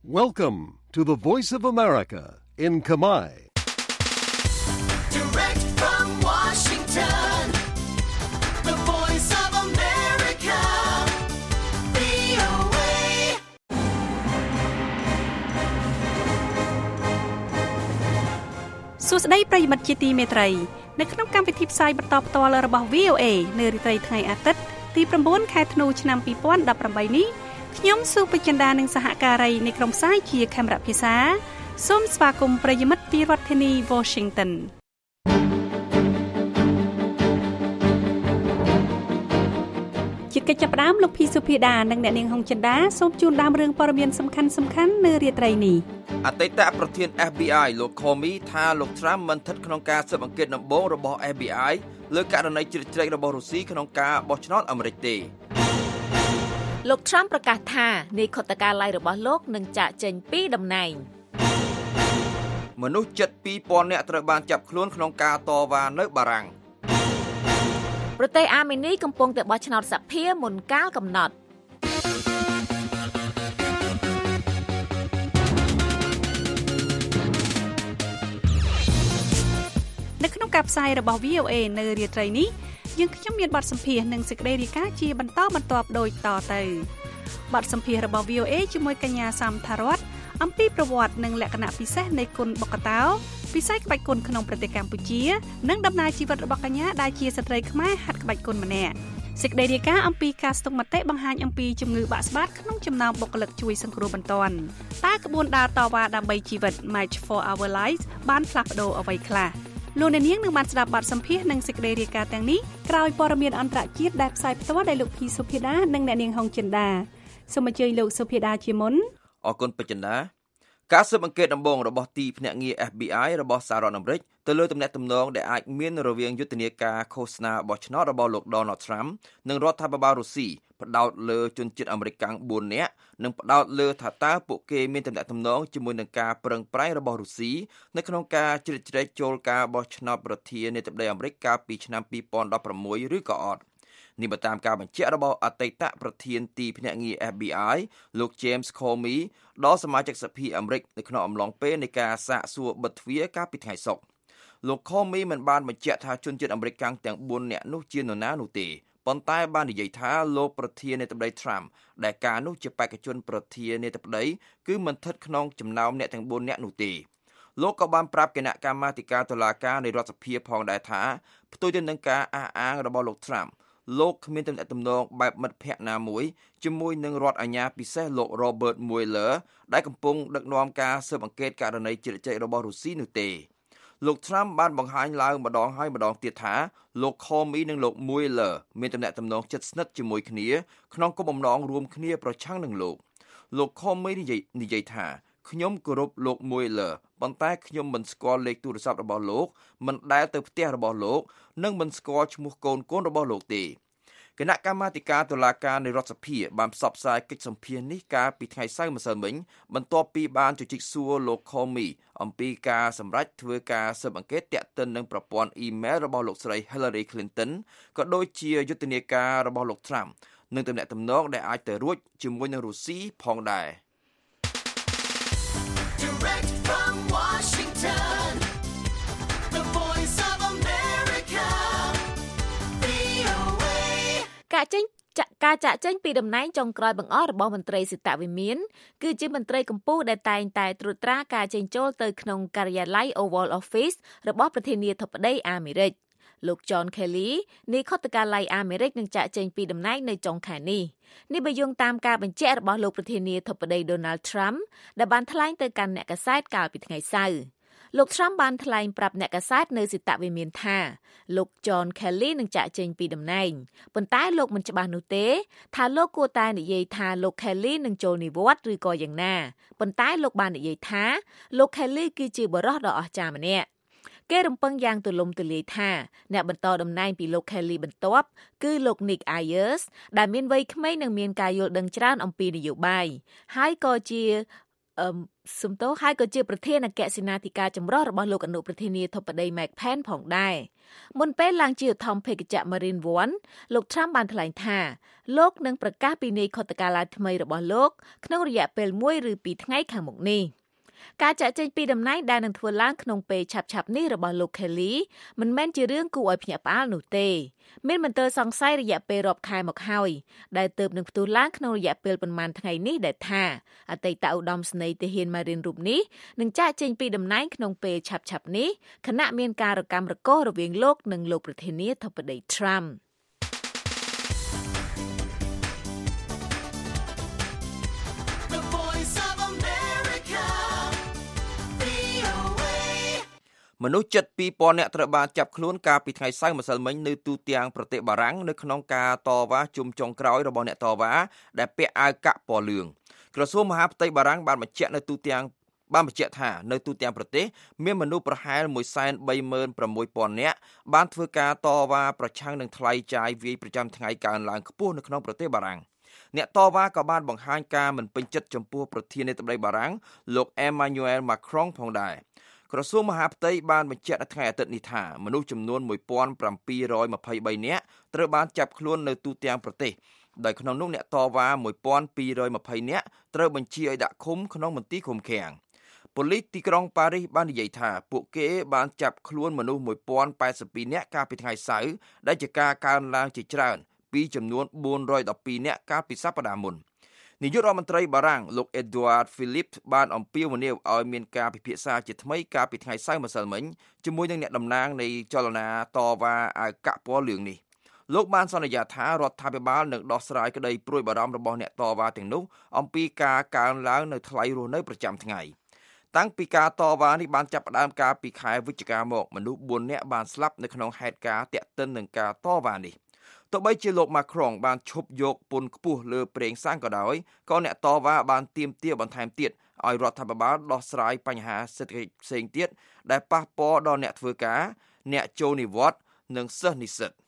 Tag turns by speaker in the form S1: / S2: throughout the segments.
S1: Welcome to the Voice of America in Khmer.
S2: Direct from Washington, the Voice of America, VOA.
S3: សួស្តីប្រិយមិត្តជាទីមេត្រីនៅក្នុងកម្មវិធីផ្សាយបន្តផ្ទាល់របស់ VOA នៅរាត្រីថ្ងៃអាទិត្យទី9ខែធ្នូឆ្នាំ2018នេះខ្ញុំសុភចិន្តានិងសហការីនៃក្រុមផ្សាយជាខេមរៈភាសាសូមស្វាគមន៍ប្រិយមិត្តពីរដ្ឋធានី Washington ជាកិច្ចចាប់ផ្ដើមលោកភីសុភាដានិងអ្នកនាងហុងចិន្តាសូមជូនដើមរឿងព័ត៌មានសំខាន់ៗនៅរាត្រីនេះ
S4: អតីតប្រធាន FBI លោក Comey ថាលោក Trump មិនស្ថិតក្នុងការស៊ើបអង្កេតដំបូងរបស់ FBI លើករណីជ្រៀតជ្រែករបស់រុស្ស៊ីក្នុងការបោះឆ្នោតអាមេរិកទេ
S5: លោក Trump ប្រកាសថានៃខុទ្ទកាល័យរបស់លោកនឹងចាកចេញពីតំណែង
S4: មនុស្សជិត 2000 នាក់ត្រូវបានចាប់ខ្លួនក្នុងការតវ៉ានៅបារាំង
S5: ប្រទេសអាមេនីកំពុងតែបោះឆ្នោតសភាមុនកាលកំណត់
S3: នៅក្នុងការផ្សាយរបស់ VOA នៅរាត្រីនេះយើងខ្ញុំមានបទសម្ភាសន៍និងសេចក្តីរាយការណ៍ជាបន្តបន្ទាប់ដូចតទៅបទសម្ភាសន៍របស់ VOA ជាមួយកញ្ញាសាមថារតអំពីប្រវត្តិនិងលក្ខណៈពិសេសនៃគុនបុក្កតោពិសេសក្បាច់គុនក្នុងប្រទេសកម្ពុជានិងដំណើរជីវិតរបស់កញ្ញាដែលជាស្ត្រីខ្មែរហាត់ក្បាច់គុនម្នាក់សេចក្តីរាយការណ៍អំពីការស្ទង់មតិបង្ហាញអំពីជំងឺបាក់ស្បាតក្នុងចំណោមបុគ្គលិកជួយសង្គ្រោះបន្ទាន់តើក្បួនដើរតវ៉ាដើម្បីជីវិត March for Our Lives បានផ្លាស់ប្ដូរអ្វីខ្លះលោកអ្នកនាងនឹងបានស្ដាប់បទសម្ភាសន៍និងសេចក្តីរាយការណ៍ទាំងនេះក្រោយព័ត៌មានអន្តរជាតិដែលផ្សាយផ្ទាល់ដោយលោកភីសុភាដានិងអ្នកនាងហុងចិន្តាសូមអញ្ជើញលោកសុភាដាជាមុន
S4: អរគុណបច្ចុប្បន្នការស៊ើបអង្កេតដំបូងរបស់ទីភ្នាក់ងារ FBI របស់សហរដ្ឋអាមេរិកទៅលើទំនាក់ទំនងដែលអាចមានរវាងយុទ្ធនាការឃោសនាបោះឆ្នោតរបស់លោក Donald Trump និងរដ្ឋាភិបាលរុស្ស៊ីផ្ដោតលើជនជាតិអាមេរិក4នាក់និងផ្ដោតលើថាតើពួកគេមានទំនាក់ទំនងជាមួយនឹងការប្រឹងប្រែងរបស់រុស្ស៊ីនៅក្នុងការជ្រៀតជ្រែកចូលការបោះឆ្នោតប្រធានាធិបតីអាមេរិកកាលពីឆ្នាំ2016ឬក៏អត់នេះបើតាមការបញ្ជាក់របស់អតីតប្រធានទីភ្នាក់ងារ FBI លោក James Comey ដល់សមាជិកសភាអាមេរិកនៅក្នុងអំឡុងពេលនៃការសាកសួរបិទទ្វារកាលពីថ្ងៃសុក្រលោក Comey មិនបានបញ្ជាក់ថាជនជាតិអាមេរិកទាំង4នាក់នោះជានរណានោះទេប៉ុន្តែបាននិយាយថាលោកប្រធានាធិបតី Trump ដែលកាលនោះជាបេក្ខជនប្រធានាធិបតីគឺមិនស្ថិតក្នុងចំណោមអ្នកទាំង4នាក់នោះទេលោកក៏បានប្រាប់គណៈកម្មាធិការតុលាការនៃរដ្ឋសភាផងដែរថាផ្ទុយទៅនឹងការអះអាងរបស់លោក Trumpលោកគ្មានទំនាក់ទំនងបែបមិត្តភ័ក្តិណាមួយជាមួយនឹងរដ្ឋអាជ្ញាពិសេសលោក Robert Mueller ដែលកំពុងដឹកនាំការស៊ើបអង្កេតករណីជ្រៀតជ្រែករបស់រុស្ស៊ីនោះទេលោក Trump បានបង្ហាញឡើងម្ដងហើយម្ដងទៀតថាលោក Comey និងលោក Mueller មានទំនាក់ទំនងជិតស្និទ្ធជាមួយគ្នាក្នុងគោលបំណងរួមគ្នាប្រឆាំងនឹងលោក Comey និយាយថាខ្ញុំគោរពលោក Mueller ប៉ុន្តែខ្ញុំមិនស្គាល់លេខទូរស័ព្ទរបស់លោកមិនដែលទៅផ្ទះរបស់លោកនិងមិនស្គាល់ឈ្មោះកូនរបស់លោកទេគណៈកម្មាធិការតុលាការនៃរដ្ឋសភាបានផ្សព្វផ្សាយកិច្ចសម្ភាសន៍នេះកាលពីថ្ងៃសៅរ៍ម្សិលមិញបន្ទាប់ពីបានជជែកសួរលោក Comey អំពីការសម្រេចធ្វើការស៊ើបអង្កេតទាក់ទិននឹងប្រព័ន្ធអ៊ីមែលរបស់លោកស្រី Hillary Clinton ក៏ដូចជាយុទ្ធនាការរបស់លោក Trump និងទំនាក់ទំនងដែលអាចទៅរួចជាមួយនឹងរុស្ស៊ីផងដែរ
S2: Direct from Washington, the Voice of America, VOA.
S5: ការចាក់ចេញពីតំណែងចុងក្រោយបង្អស់របស់មន្ត្រីសិតវិមានគឺជាមន្ត្រីកម្ពុជាដែលតែងតែត្រួតត្រាការចេញចូលទៅក្នុងការិយាល័យ Oval Office របស់ប្រធានាធិបតីអាមេរិកលោក John Kelly នៃខុទ្ទកាល័យអាមេរិកនឹងចាក់ចេញពីតំណែងនៅចុងខែនេះបើយោងតាមការបញ្ជាក់របស់លោកប្រធានាធិបតី Donald Trump ដែលបានថ្លែងទៅកាន់អ្នកកាសែតកាលពីថ្ងៃសៅរ៍លោក Trump បានថ្លែងប្រាប់អ្នកកាសែតនៅសិតវិមានថាលោក John Kelly នឹងចាក់ចេញពីតំណែងប៉ុន្តែលោកមិនច្បាស់នោះទេថាលោកគួរតែនិយាយថាលោក Kelly នឹងចូលនិវត្តន៍ឬក៏យ៉ាងណាប៉ុន្តែលោកបាននិយាយថាលោក Kelly គឺជាបុរសដ៏អស្ចារ្យម្នាក់គេរំពឹងយ៉ាងទូលំទូលាយថាអ្នកបន្តតំណែងពីលោក Kelly បន្ទាប់គឺលោក Nick Ayers ដែលមានវ័យក្មេងនិងមានការយល់ដឹងច្រើនអំពីនយោបាយហើយក៏ជាសំទោហើយក៏ជាប្រធានអគ្គសេនាធិការចម្រុះរបស់លោកអនុប្រធានាធិបតី Mike Pence ផងដែរមុនពេលឡើងជាឧត្តមភេកជ្ជៈ Marine One លោក Trump បានថ្លែងថាលោកនឹងប្រកាសពីនៃខុទ្ទកាល័យថ្មីរបស់លោកក្នុងរយៈពេល1ឬ2ថ្ងៃខាងមុខនេះការចាក់ចែងពីតំណែងដែលនឹងធ្វើឡើងក្នុងពេលឆាប់ៗនេះរបស់លោក Kelly មិនមែនជារឿងគួរឲ្យភ្ញាក់ផ្អើលនោះទេមានមន្ទិលសង្ស័យរយៈពេលរាប់ខែមកហើយដែលទើបនឹងផ្ទុះឡើងក្នុងរយៈពេលប្រមាណថ្ងៃនេះដែលថាអតីតឧត្តមស្នេហ៍ទាហាន Marine រូបនេះនឹងចាក់ចែងពីតំណែងក្នុងពេលឆាប់ៗនេះខណៈមានការរកាំរកូសរវាងលោកនិងលោកប្រធានាធិបតី Trump
S4: មនុស្សជិត 2000 នាក់ត្រូវបានចាប់ខ្លួនកាលពីថ្ងៃសៅរ៍ម្សិលមិញនៅទូទាំងប្រទេសបារាំងនៅក្នុងការតវ៉ាជុំចុងក្រោយរបស់អ្នកតវ៉ាដែលពាក់អាវកាក់ពណ៌លឿងក្រសួងមហាផ្ទៃបារាំងបានបញ្ជាក់ថានៅទូទាំងប្រទេសមានមនុស្សប្រហែល 136,000 នាក់បានធ្វើការតវ៉ាប្រឆាំងនឹងថ្លៃចាយវាយប្រចាំថ្ងៃកើនឡើងខ្ពស់នៅក្នុងប្រទេសបារាំងអ្នកតវ៉ាក៏បានបង្ហាញការមិនពេញចិត្តចំពោះប្រធានាធិបតីបារាំងលោក Emmanuel Macron ផងដែរក្រសួងមហាផ្ទៃបានបញ្ជាក់នៅថ្ងៃអាទិត្យនេះថាមនុស្សចំនួន 1723 នាក់ត្រូវបានចាប់ខ្លួននៅទូទាំងប្រទេសដោយក្នុងនោះអ្នកតវ៉ា 1220 នាក់ត្រូវបញ្ជាឲ្យដាក់ឃុំក្នុងមន្ទីរឃុំឃាំងប៉ូលីសទីក្រុងប៉ារីសបាននិយាយថាពួកគេបានចាប់ខ្លួនមនុស្ស 1082 នាក់កាលពីថ្ងៃសៅរ៍ដែលជាការកើនឡើងជាច្រើនពីចំនួន 412 នាក់កាលពីសប្តាហ៍មុននាយករដ្ឋមន្ត្រីបារាំងលោក Edouard Philippe បានអំពាវនាវឲ្យមានការពិភាក្សាជាថ្មីកាលពីថ្ងៃសៅរ៍ម្សិលមិញជាមួយនឹងអ្នកតំណាងនៃចលនាតវ៉ាអាវកាក់ពណ៌លឿងនេះលោកបានសន្យាថារដ្ឋាភិបាលនឹងដោះស្រាយក្តីព្រួយបារម្ភរបស់អ្នកតវ៉ាទាំងនោះអំពីការកើនឡើងនៅថ្លៃរស់នៅប្រចាំថ្ងៃតាំងពីការតវ៉ានេះបានចាប់ផ្ដើមកាលពីខែវិច្ឆិកាមកមនុស្ស 4 នាក់បានស្លាប់នៅក្នុងហេតុការណ៍ទាក់ទិននឹងការតវ៉ានេះទោះបីជាលោក Macron បានឈប់យកពន្ធខ្ពស់លើប្រេងសាំងក៏ដោយក៏អ្នកតវ៉ាបានទាមទារបន្ថែមទៀតឲ្យរដ្ឋាភិបាលដោះស្រាយបញ្ហាសេដ្ឋកិច្ចផ្សេងទៀតដែលប៉ះពាល់ដល់អ្នកធ្វើការអ្នកចូលនិវត្តន៍និងសិស្សនិស្សិត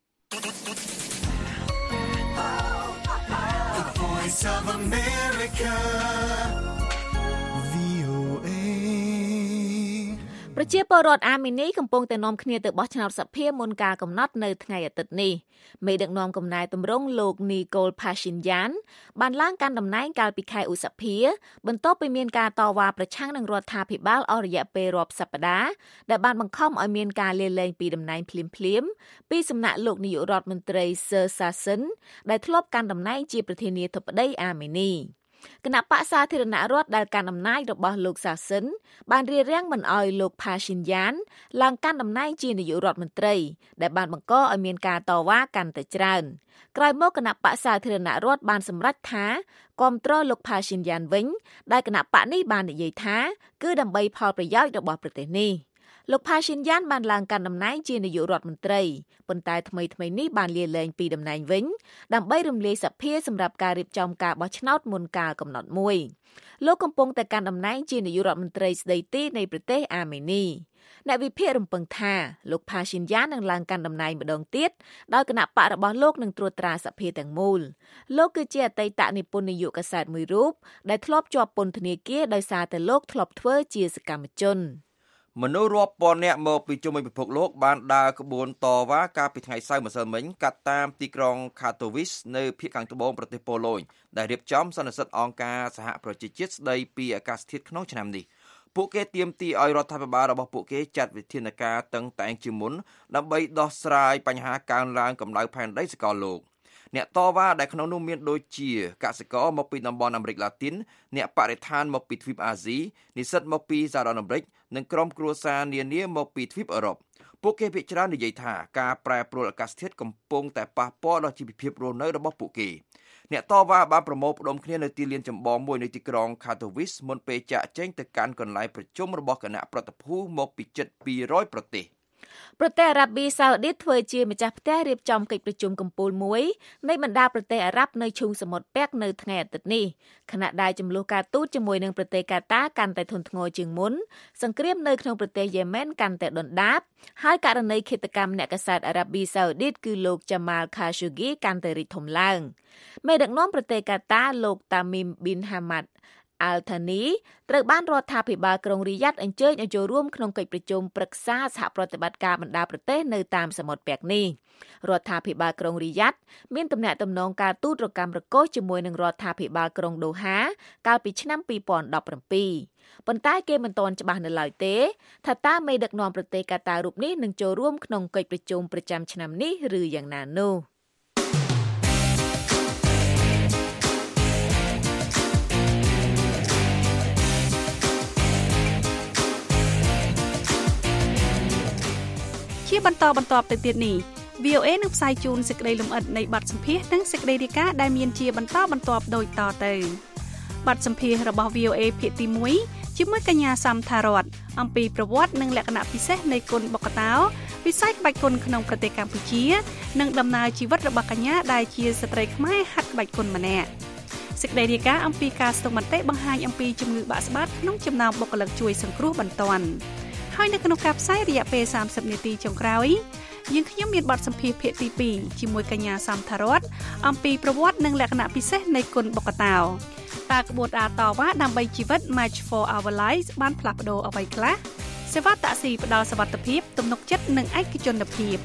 S5: ប្រជាពលរដ្ឋអាមេនីកំពុងតែនាំគ្នាទៅបោះឆ្នោតសភាមុនការកំណត់នៅថ្ងៃអាទិត្យនេះមេដឹកនាំកំណែតម្រង់លោកនីកូលផាស៊ីនយ៉ានបានឡើងកាន់តំណែងកាលពីខែឧសភាបន្ទាប់ពីមានការតវ៉ាប្រឆាំងនឹងរដ្ឋាភិបាលអស់រយៈពេលរាប់សប្តាហ៍ដែលបានបង្ខំឲ្យមានការលាលែងពីតំណែងភ្លាមៗពីសំណាក់លោកនាយករដ្ឋមន្ត្រី Sir Sassen ដែលធ្លាប់កាន់តំណែងជាប្រធានាធិបតីអាមេនីគណៈបក្សសាធារណរដ្ឋដែលកាន់អំណាចរបស់លោកសាសិនបានរារាំងមិនឲ្យលោកផាស៊ីនយ៉ានឡើងកាន់តំណែងជានាយករដ្ឋមន្ត្រីដែលបានបង្កឲ្យមានការតវ៉ាកាន់តែច្រើនក្រោយមកគណៈបក្សសាធារណរដ្ឋបានសម្រេចថាគាំទ្រលោកផាស៊ីនយ៉ានវិញដែលគណៈបកនេះបាននិយាយថាគឺដើម្បីផលប្រយោជន៍របស់ប្រទេសនេះលោកផាស៊ីនយ៉ានបានឡើងកាន់តំណែងជានាយករដ្ឋមន្ត្រីប៉ុន្តែថ្មីៗនេះបានលាលែងពីតំណែងវិញដើម្បីរំលាយសភាសម្រាប់ការរៀបចំការបោះឆ្នោតមុនកាលកំណត់មួយលោកកំពុងតែកាន់តំណែងជានាយករដ្ឋមន្ត្រីស្ដីទីនៃប្រទេសអាមេនីអ្នកវិភាគរំពឹងថាលោកផាស៊ីនយ៉ាននឹងឡើងកាន់តំណែងម្ដងទៀតដោយគណៈបករបស់លោកនឹងត្រួតត្រាសភាទាំងមូលលោកគឺជាអតីតនិពន្ធនាយកកាសែតមួយរូបដែលធ្លាប់ជាប់ពន្ធនាគារដោយសារតែលោកធ្លាប់ធ្វើជាសកម្មជន
S4: មនុស្សរាប់ពាន់នាក់មកពីជុំវិញពិភពលោកបានដើរក្បួនតវ៉ាកាលពីថ្ងៃសៅរ៍ម្សិលមិញកាត់តាមទីក្រុង Katowice នៅភាគខាងត្បូងប្រទេសប៉ូឡូញដែលរៀបចំសន្និសីទអង្គការសហប្រជាជាតិស្តីពីអាកាសធាតុក្នុងឆ្នាំនេះពួកគេទាមទារឲ្យរដ្ឋាភិបាលរបស់ពួកគេចាត់វិធានការតឹងតែងជាមុនដើម្បីដោះស្រាយបញ្ហាកើនឡើងកម្ដៅផែនដីសកលលោកអ្នកតវ៉ាដែលក្នុងនោះមានដូចជាកសិករមកពីតំបន់អាមេរិកឡាទីនអ្នកបរិស្ថានមកពីទ្វីបអាស៊ីនិស្សិតមកពីសហរដ្ឋអាមេរិកនិងក្រុមគ្រួសារនានាមកពីទ្វីបអឺរ៉ុបពួកគេភាគច្រើននិយាយថាការប្រែប្រួលអាកាសធាតុកំពុងតែប៉ះពាល់ដល់ជីវភាពរស់នៅរបស់ពួកគេអ្នកតវ៉ាបានប្រមូលផ្ដុំគ្នានៅទីលានចម្បងមួយនៅទីក្រុង Katowice មុនពេលចាក់ចែងទៅកាន់កន្លែងប្រជុំរបស់គណៈប្រតិភូមកពីជិត200ប្រទេស
S5: ប្រទេសអារ៉ាប៊ីសាអូឌីតធ្វើជាម្ចាស់ផ្ទះរៀបចំកិច្ចប្រជុំកំពូលមួយនៃបណ្ដាប្រទេសអារ៉ាប់នៅឈូងសមុទ្រពាក់នៅថ្ងៃអាទិត្យនេះខណៈដែលចំនួនការទូតជាមួយនឹងប្រទេសកាតាកាន់តែធ្ងន់ធ្ងរជាងមុនសង្គ្រាមនៅក្នុងប្រទេសយេម៉ែនកាន់តែដុនដាបហើយករណីឃាតកម្មអ្នកកាសែតអារ៉ាប៊ីសាអូឌីតគឺលោក Jamal Khashoggi កាន់តែរីកធំឡើងមេដឹកនាំប្រទេសកាតាលោក Tamim bin Hamad Al-Thani ត្រូវបានរដ្ឋាភិបាលក្រុងរីយ៉ាត់អញ្ជើញឲ្យចូលរួមក្នុងកិច្ចប្រជុំប្រឹក្សាសហប្រតិបត្តិការបណ្ដាប្រទេសនៅតាមសមុទ្រពាក់នេះរដ្ឋាភិបាលក្រុងរីយ៉ាត់មានទំនាក់ទំនងការទូតរកម្មរកូសជាមួយនឹងរដ្ឋាភិបាលក្រុងដូហាកាលពីឆ្នាំ2017ប៉ុន្តែគេមិនទាន់ច្បាស់នៅឡើយទេថាតើមេដឹកនាំប្រទេសកាតារូបនេះនឹងចូលរួមក្នុងកិច្ចប្រជុំប្រចាំឆ្នាំនេះឬយ៉ាងណានោះ
S3: ជាបន្តទៅទៀតនេះ VOA នឹងផ្សាយជូនសេចក្តីលម្អិតនៃបទសម្ភាសន៍និងសេចក្តីរាយការណ៍ដែលមានជាបន្តដូចតទៅបទសម្ភាសន៍របស់ VOA ភាគទី1ជាមួយកញ្ញាសំថារតអំពីប្រវត្តិនិងលក្ខណៈពិសេសនៃគុនបកតោវិស័យក្បាច់គុនក្នុងប្រទេសកម្ពុជានិងដំណើរជីវិតរបស់កញ្ញាដែលជាស្ត្រីខ្មែរហាត់ក្បាច់គុនម្នាក់សេចក្តីរាយការណ៍អំពីការស្ទង់មតិបង្ហាញអំពីជំងឺបាក់ស្បាតក្នុងចំណោមបុគ្គលិកជួយសង្គ្រោះបន្ទាន់ហើយនៅក្នុងការផ្សាយរយៈពេល30នាទីចុងក្រោយយើងខ្ញុំមានបទសម្ភាសន៍ភាគទី2ជាមួយកញ្ញាសំថារតអំពីប្រវត្តិនិងលក្ខណៈពិសេសនៃគុនបកតោតើក្បួនអាតវ៉ាដើម្បីជីវិត Match for Our Lives បានផ្លាស់ប្ដូរអ្វីខ្លះសេវាតាក់ស៊ីផ្ដល់សុវត្ថិភាពទំនុកចិត្តនិងឯកជនភាព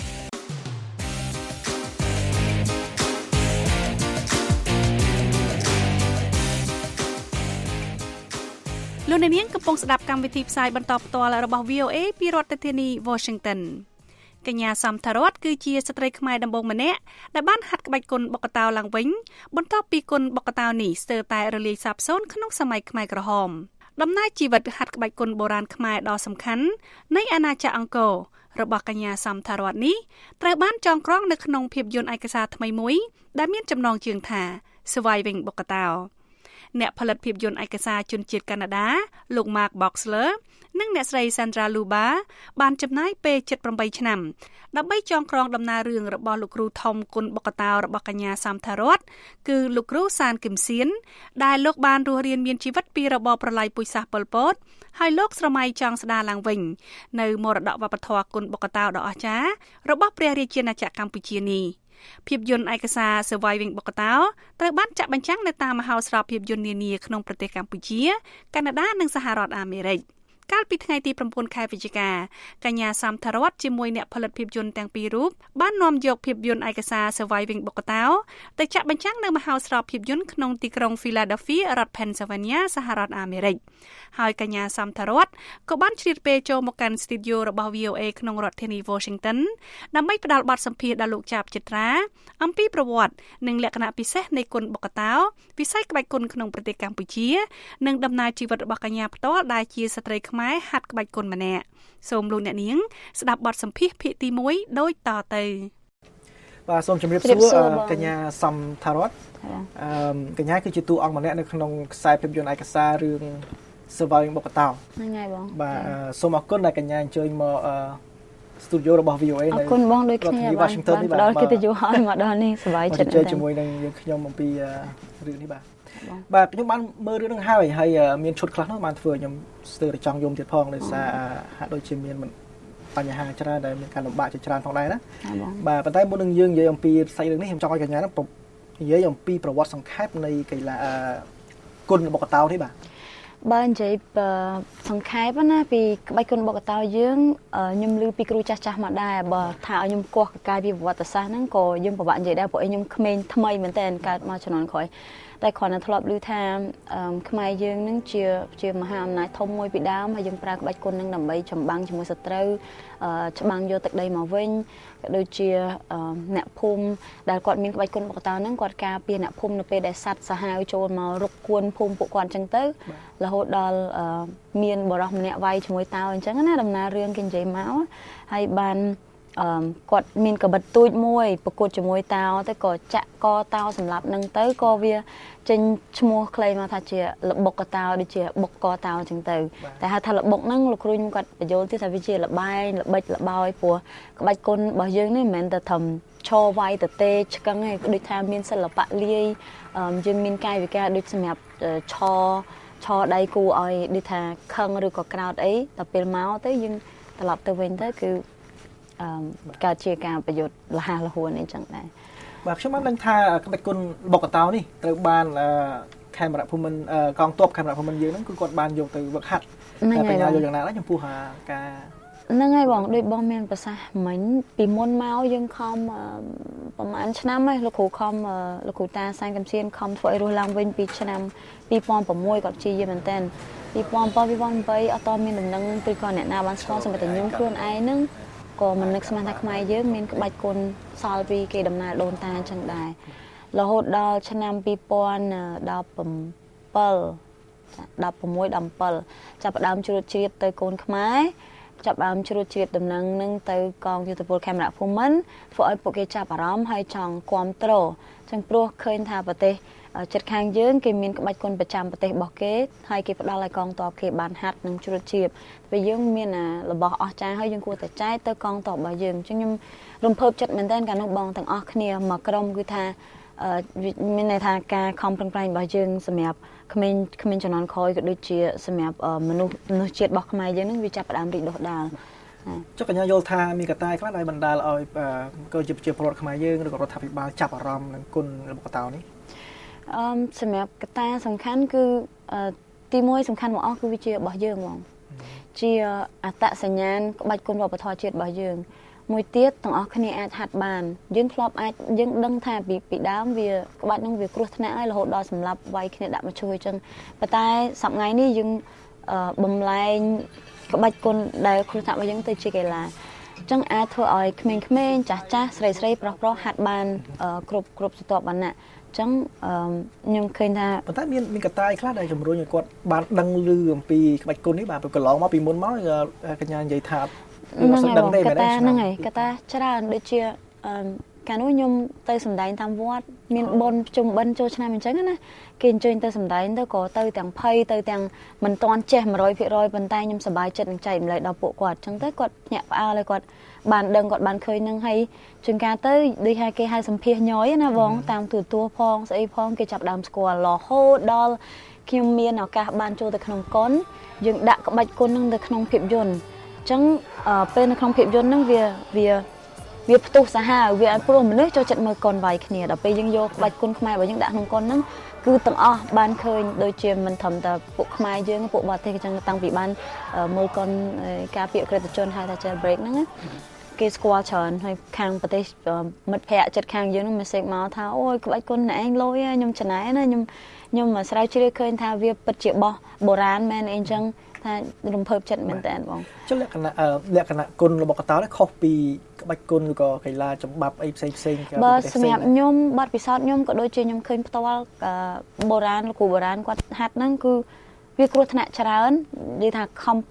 S3: លោកអ្នកនាងកំពុងស្ដាប់កម្មវិធីផ្សាយបន្តផ្ទាល់របស់ VOA ពីរដ្ឋធានី Washington កញ្ញាសំថារតគឺជាស្ត្រីខ្មែរដំបូងម្នាក់ដែលបានហាត់ក្បាច់គុនបកតោឡើងវិញបន្ទាប់ពីគុនបកតោនេះស្ទើរតែរលាយសាបសូន្យក្នុងសម័យខ្មែរក្រហមដំណើរជីវិតហាត់ក្បាច់គុនបុរាណខ្មែរដ៏សំខាន់នៃអាណាចក្រអង្គររបស់កញ្ញាសំថារតនេះត្រូវបានចងក្រងនៅក្នុងភាពយន្តឯកសារថ្មីមួយដែលមានចំណងជើងថា Surviving បកតោអ្នកផលិតភាពយន្តឯកសារជនជាតិកាណាដាលោក Mark Boxler និងអ្នកស្រី Sandra Luba បានចំណាយពេល78ឆ្នាំដើម្បីចងក្រងដំណើររឿងរបស់លោកគ្រូធំគុនបកតោរបស់កញ្ញាសំថារតគឺលោកគ្រូសានគឹមសៀនដែលលោកបានរស់រានមានជីវិតពីរបបប្រល័យពូជសាសន៍ប៉ុលពតហើយលោកស្រមៃចង់ស្ដារឡើងវិញនៅមរតកវប្បធម៌គុនបកតោដ៏អស្ចារ្យរបស់ព្រះរាជាណាចក្រកម្ពុជានេះភាពយន្តឯកសារ Surviving បកតោត្រូវបានចាក់បញ្ចាំងនៅតាមមហោស្រពភាពយន្តនានាក្នុងប្រទេសកម្ពុជាកាណាដានិងសហរដ្ឋអាមេរិកកាលពីថ្ងៃទី9ខែវិច្ឆិកាកញ្ញាសំថារតជាមួយអ្នកផលិតភាពយន្តទាំងពីររូបបាននាំយកភាពយន្តឯកសារ Surviving បកតោទៅចាក់បញ្ចាំងនៅមហោស្រពភាពយន្តក្នុងទីក្រុង Philadelphia រដ្ឋ Pennsylvania សហរដ្ឋអាមេរិកហើយកញ្ញាសំថារតក៏បានជ្រៀតពេលចូលមកកាន់ស្ទូឌីយោរបស់ VOA ក្នុងរដ្ឋធានី Washington ដើម្បីផ្ដល់បទសម្ភាសន៍ដល់លោកចាប់ចិត្រាអំពីប្រវត្តិនិងលក្ខណៈពិសេសនៃគុនបកតោវិស័យក្បាច់គុនក្នុងប្រទេសកម្ពុជានិងដំណើរជីវិតរបស់កញ្ញាផ្ទាល់ដែលជាស្ត្រីខ្មែរហាត់ក្បាច់គុនម្នាក់សូមលោកអ្នកនាងស្ដាប់បទសម្ភាសន៍ភាគទី1ដូចតទៅ
S6: បាទសូមជម្រាបសួរកញ្ញាសំថារតកញ្ញាគឺជាតួអង្គម្នាក់នៅក្នុងខ្សែភាពយន្តឯកសាររឿង Surviving បកតោ
S7: ហ្នឹងហើយបង
S6: បាទសូមអរគុណដែលកញ្ញាអញ្ជើញមកស្ទូឌីយោរបស់ VOA
S7: នៅអរគុណបងដូចគ្នាបាទ
S6: Washington នេះបាទ
S7: ដល់កិត្តិយសឲ្យមកដល់នេះសប្បាយចិត្ត
S6: មែនជាមួយនឹងយើងខ្ញុំអំពីរឿងនេះបាទខ្ញុំបានមើលរឿងហ្នឹងហើយមានឈុតខ្លះនោះបានធ្វើឲ្យខ្ញុំស្ទើរតែចង់យំទៀតផងដោយសារហាក់ដូចជាមានបញ្ហាច្រើនដែលមានការលំបាកជាច្រើនផងដែរណាបាទប៉ុន្តែមុននឹងយើងនិយាយអំពីផ្សាយរឿងនេះខ្ញុំចង់ឲ្យកញ្ញានិយាយអំពីប្រវត្តិសង្ខេបនៃកីឡាគុនបកតោនេះបាទ
S7: និយាយសង្ខេបណាពីក្បាច់គុនបកតោយើងខ្ញុំឮពីគ្រូចាស់មកដែរបើថាឲ្យខ្ញុំកោះកាយពីប្រវត្តិសាស្ត្រហ្នឹងក៏យើងពិបាកនិយាយដែរព្រោះខ្ញុំក្មេងថ្មីមែនតើកើតមកជំនាន់ក្រោយតែគ្រាន់តែធ្លាប់ឮថាខ្មែរយើងនឹងជាមហាអំណាចធំមួយពីដើមហើយយើងប្រើក្បាច់គុននឹងដើម្បីចម្បាំងជាមួយសត្រូវច្បាំងយកទឹកដីមកវិញក៏ដូចជាអ្នកភូមិដែលគាត់មានក្បាច់គុនបកតោហ្នឹងគាត់ការពារអ្នកភូមិនៅពេលដែលសត្វសាហាវចូលមករកគួនភូមិពួកគាត់អញ្ចឹងទៅរហូតដល់មានបរិសម្នាក់វាយជាមួយតោអញ្ចឹងណាដំណើររឿងគេនិយាយមកហើយបានគាត់មានកបិតទូចមួយប្រកួតជាមួយតោទៅក៏ចាក់កតោសម្រាប់នឹងទៅក៏វាចេញឈ្មោះខ្លីមកថាជាលបុកកតោដូចជាបុកកតោអញ្ចឹងទៅតែហៅថាលបុកហ្នឹងលោកគ្រូខ្ញុំគាត់បញ្យល់ទៀតថាវាជាលបែងល្បិចល្បោយព្រោះក្បាច់គុនរបស់យើងនេះមិនមែនតែធំឈរវាយទៅទេឆ្កឹងឯងដូចថាមានសិល្បៈលាយយើងមានកាយវិការដូចសម្រាប់ឈរដៃគូឲ្យដូចថាខឹងឬក៏ក្រោតអីដល់ពេលមកទៅយើងត្រឡប់ទៅវិញទៅគឺកើតជាការប្រយុទ្ធលះលហួនអីចឹងដែរ
S6: បាទខ្ញុំបានដឹងថាក្បាច់គុនបកតោនេះត្រូវបានខេមរៈភូមិន្ទកងទ័ពខេមរៈភូមិន្ទយើងហ្នឹងគឺគាត់បានយកទៅវឹកហាត់តែបញ្ញាយកយ៉ាងណាដែរចំពោះការ
S7: ហ្នឹងហើយបងដូចបងមានប្រសាសន៍មិញពីមុនមកយើងខំប្រហែលឆ្នាំហើយលោកគ្រូខំលោកគ្រូតាសាញ់កំសៀនខំធ្វើឲ្យរស់ឡើងវិញពីឆ្នាំ2006គាត់ព្យាយាមមែនតើ2007 2008អត់តមានដំណឹងឬក៏អ្នកណាបានស្គាល់សម្រាប់តែខ្ញុំខ្លួនឯងហ្នឹងក៏មិននឹកស្មានថាខ្មែរយើងមានក្បាច់គុណសល់ពីគេដំណើរដូនតាអញ្ចឹងដែររហូតដល់ឆ្នាំ2017 ចាប់ផ្ដើមជ្រួតជ្រាបទៅកូនខ្មែរចាប់ផ្ដើមជ្រួតជ្រាបដំណឹងនឹងទៅកងយុទ្ធពលខេមរៈភូមិន្ទធ្វើឲ្យពួកគេចាប់អារម្មណ៍ហើយចង់គាំទ្រអញ្ចឹងព្រោះឃើញថាប្រទេសជិតខាងយើងគេមានក្បាច់គុណប្រចាំប្រទេសរបស់គេហើយគេផ្ដល់ឲ្យកងទ័ពគេបានហាត់និងជ្រួតជ្រាបពេលយើងមានរបស់អស្ចារ្យហើយយើងគួរតែចែកទៅកងទ័ពរបស់យើងអញ្ចឹងខ្ញុំរំភើបចិត្តមែនទែនកាលនោះបងទាំងអស់គ្នាមកក្រុមគឺថាមានន័យថាការខំប្រឹងប្រែងរបស់យើងសម្រាប់ក្មេងជំនាន់ក្រោយក៏ដូចជាសម្រាប់មនុស្សជាតិរបស់ខ្មែរយើងនឹងវាចាប់ផ្ដើមរីកដុះដាល
S6: ចុះកញ្ញាយល់ថាមានកត្តាខ្លះដែលបណ្ដាលឲ្យគឺជាប្រជាពលរដ្ឋខ្មែរយើងឬក៏រដ្ឋាភិបាលចាប់អារម្មណ៍នឹងគុណរបស់កតោនេះ
S7: សម្រាប់កត្តាសំខាន់គឺទី1សំខាន់មកអស់គឺវាជារបស់យើងហ្មងជាអត្តសញ្ញាណក្បាច់គុណវប្បធម៌ជាតិរបស់យើងមួយទៀតទាំងអស់គ្នាអាចហាត់បានយើងធ្លាប់អាចយើងដឹងថាពីដើមវាក្បាច់នឹងវាគ្រោះថ្នាក់ហើយរហូតដល់សម្រាប់វាយគ្នាដាក់មកជួយអញ្ចឹងប៉ុន្តែសប្តាហ៍ថ្ងៃនេះយើងបំលែងក្បាច់គុណដែលគ្រោះថ្នាក់របស់យើងទៅជាកីឡាអញ្ចឹងអាចធ្វើឲ្យក្មេងៗចាស់ស្រីប្រុសហាត់បានគ្រប់ស្រទាប់វណ្ណៈអញ្ចឹងខ្ញុំឃើញថា
S6: ប៉ុន្តែមានកត្តាខ្លះដែលជំរុញឲ្យគាត់បានដឹងឮអំពីក្បាច់គុណនេះបាទកន្លងមកពីមុនមកកញ្ញានិយាយថា
S7: ហ្នឹងហើយកត្តាហ្នឹងហើយកត្តាច្រើនដូចជាកាលនោះខ្ញុំទៅសម្ដែងតាមវត្តមានបុណ្យជុំបិណ្ឌចូលឆ្នាំអញ្ចឹងណាគេអញ្ជើញទៅសម្ដែងទៅក៏ទៅទាំងភ័យទៅទាំងមិនតាន់ចេះ 100% ប៉ុន្តែខ្ញុំសប្បាយចិត្តនឹងចែកម្លែកដល់ពួកគាត់អញ្ចឹងទៅគាត់ញាក់ផ្អើលឲ្យគាត់បានដឹងគាត់បានឃើញនឹងហើយជួនកាលទៅដូចហៅគេហៅសម្ភាសញយណាបងតាមទូទួលផងស្អីផងគេចាប់ដើមស្គាល់រហូតដល់ខ្ញុំមានឱកាសបានចូលទៅក្នុងកុនយើងដាក់ក្បាច់គុណនឹងទៅក្នុងភាពយន្តអញ្ចឹងពេលនៅក្នុងភាពយន្តហ្នឹងវាផ្ទុះសាហាវវាព្រោះមនុស្សចូលចិត្តមើលកុនវាយគ្នាដល់ពេលយើងយកក្បាច់គុណខ្មែររបស់យើងដាក់ក្នុងកុនហ្នឹងគឺទាំងអស់បានឃើញដូចជាមិនត្រឹមតែពួកខ្មែរយើងពួកបរទេសអញ្ចឹងតាំងពីបានមើលកុនការពារក្រិតជនហៅថា jailbreak ហ្នឹងគេស្គាល់ច្រើនហើយខាងប្រទេសមិត្តភ័ក្តិចិត្តខាងយើងហ្នឹង message មកថាអូយក្បាច់គុណអ្នកឯងលុយខ្ញុំច្នៃណាខ្ញុំស្រាវជ្រាវឃើញថាវាពិតជាបោះបុរាណមែនអីអញ្ចឹងថារំភើបចិត្តមែនតើបង
S6: ចុះលក្ខណៈគុណរបស់កតោនេះខុសពីក្បាច់គុណឬក៏កីឡាចម្បាប់អីផ្សេង
S7: បើសម្រាប់ខ្ញុំបាត់ពិសោធន៍ខ្ញុំក៏ដូចជាខ្ញុំឃើញផ្ទាល់បុរាណលោកគ្រូបុរាណគាត់ហាត់ហ្នឹងគឺវាគ្រោះថ្នាក់ច្រើននិយាយថា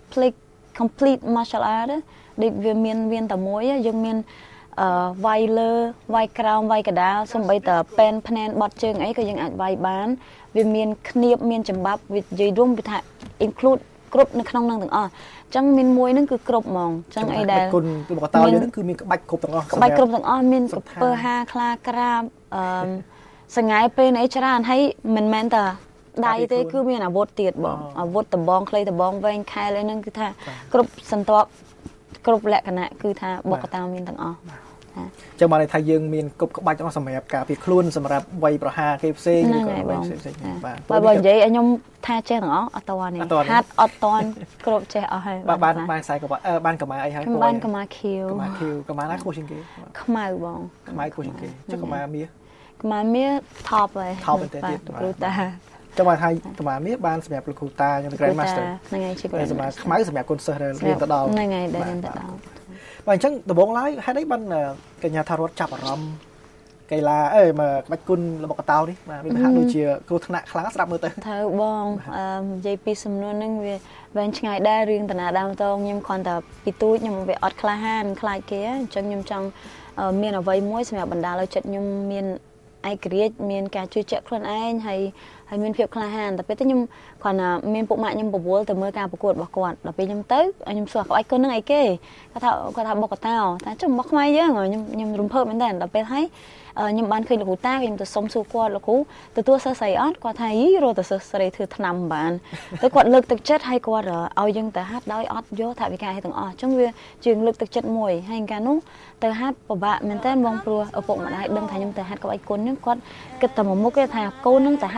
S7: complete martial art ដូចវាមានតែមួយយើងមានវាយលើវាយក្រោមវាយកដាលសូម្បីតែពេនភ្នែនបត់ជើងអីក៏យើងអាចវាយបានវាមានឃ្នៀបមានចម្បាប់វានិយាយរួមវាថា include គ្រប់នៅក្នុងនឹងទាំងអស់អញ្ចឹងមានមួយហ្នឹងគឺគ្រប់ហ្មងអញ្ចឹងអីដែល
S6: គុណរបស់តោយើងហ្នឹងគឺមានក្បាច់គ្រប់ទាំងអស់
S7: ក្បាច់គ្រប់ទាំងអស់មានក្រពើហាខ្លាក្រាបសង្ហែពេលអីច្រើនហើយមិនមែនតែដៃទេគឺមានអាវុធទៀតបងអាវុធដបងខ្លីដបងវែងខែលអីហ្នឹងគឺថាគ្រប់សន្ទាប់គ្រប់លក្ខណៈគឺថាបុកតោមានទាំងអស់
S6: ចឹងបានន័យថាយើងមានគ្រប់ក្បាច់ទាំងអស់សម្រាប់ការពារខ្លួនសម្រាប់វាយប្រហារគេផ្សេងឬក៏វាយផ្សេង
S7: បាទបើនិយាយឲ្យខ្ញុំថាចេះទាំងអស់អត់តនេះហាត់អត់តគ្រប់ចេះអស់ហើយ
S6: បានខ្សែក្បាច់បានកម្មាអីហើយ
S7: បានកម្មាខៀវ
S6: កម្មាណាខ្ពស់ជាងគេ
S7: ខ្មៅបង
S6: ខ្មៅខ្ពស់ជាងគេចុះកម្មាមាស
S7: ថប់ហើយ
S6: ថប់ទៅទៀត
S7: គ្រូតា
S6: ចាំមកឲ្យកម្មាមាសបានសម្រាប់លោកគ្រូតាខ្ញុំ Grand Master
S7: ហ្នឹងហើយជា
S6: Grand Master ខ្មៅសម្រាប់គុណសិស្សរៀនទៅដល់
S7: ហ្នឹងហើយដែលរៀនទៅដល់
S6: បាទអញ្ចឹងដំបូងឡើយហេតុអីបានកញ្ញាថារត់ចាប់អារម្មណ៍កីឡាមកក្បាច់គុណរបស់កតោនេះបាទវាហាក់ដូចជាគ្រោះថ្នាក់ខ្លាំងស្ដាប់មើលទៅ
S7: ត្រូវបងនិយាយពីសំណួរហ្នឹងវាវែងឆ្ងាយដែររឿងតាណាដើមតងខ្ញុំគ្រាន់តែពីទូចខ្ញុំវាអត់ក្លាហានខ្លាចគេអញ្ចឹងខ្ញុំចង់មានអ្វីមួយសម្រាប់បណ្ដាលឲ្យចិត្តខ្ញុំមានឯករាជ្យមានការជឿជាក់ខ្លួនឯងហើយមានភាពក្លាហានតែពេលទៅខ្ញុំគ្រាន់តែមានពុកម៉ាក់ខ្ញុំបវល់ទៅមើលការប្រកួតរបស់គាត់ដល់ពេលខ្ញុំទៅខ្ញុំសួរក្បាច់គុណហ្នឹងអីគេគាត់ថាបុកកតោតែចុះរបស់ខ្មែរយើងខ្ញុំរំភើបមែនតើដល់ពេលហើយខ្ញុំបានឃើញលោកគ្រូតាខ្ញុំទៅសុំសួរគាត់លោកគ្រូទទួលសិស្សស្រីអត់គាត់ថាយីរត់ទៅសិស្សស្រីធ្វើថ្នាំបានទៅគាត់លើកទឹកចិត្តហើយគាត់ឲ្យយើងទៅហាត់ដោយអត់យកថវិកាឲ្យទាំងអស់អញ្ចឹងវាជាលើកទឹកចិត្តមួយហើយកាលនោះទៅហាត់ពិបាកមែនតើបងព្រោះឪពុកម្ដាយដឹងថាខ្ញុំទៅហាត់ក្បាច់គុណហ្នឹងគាត់គិតតែមួយមុខគេថាកូននឹងទៅហាត់វាយគ្នា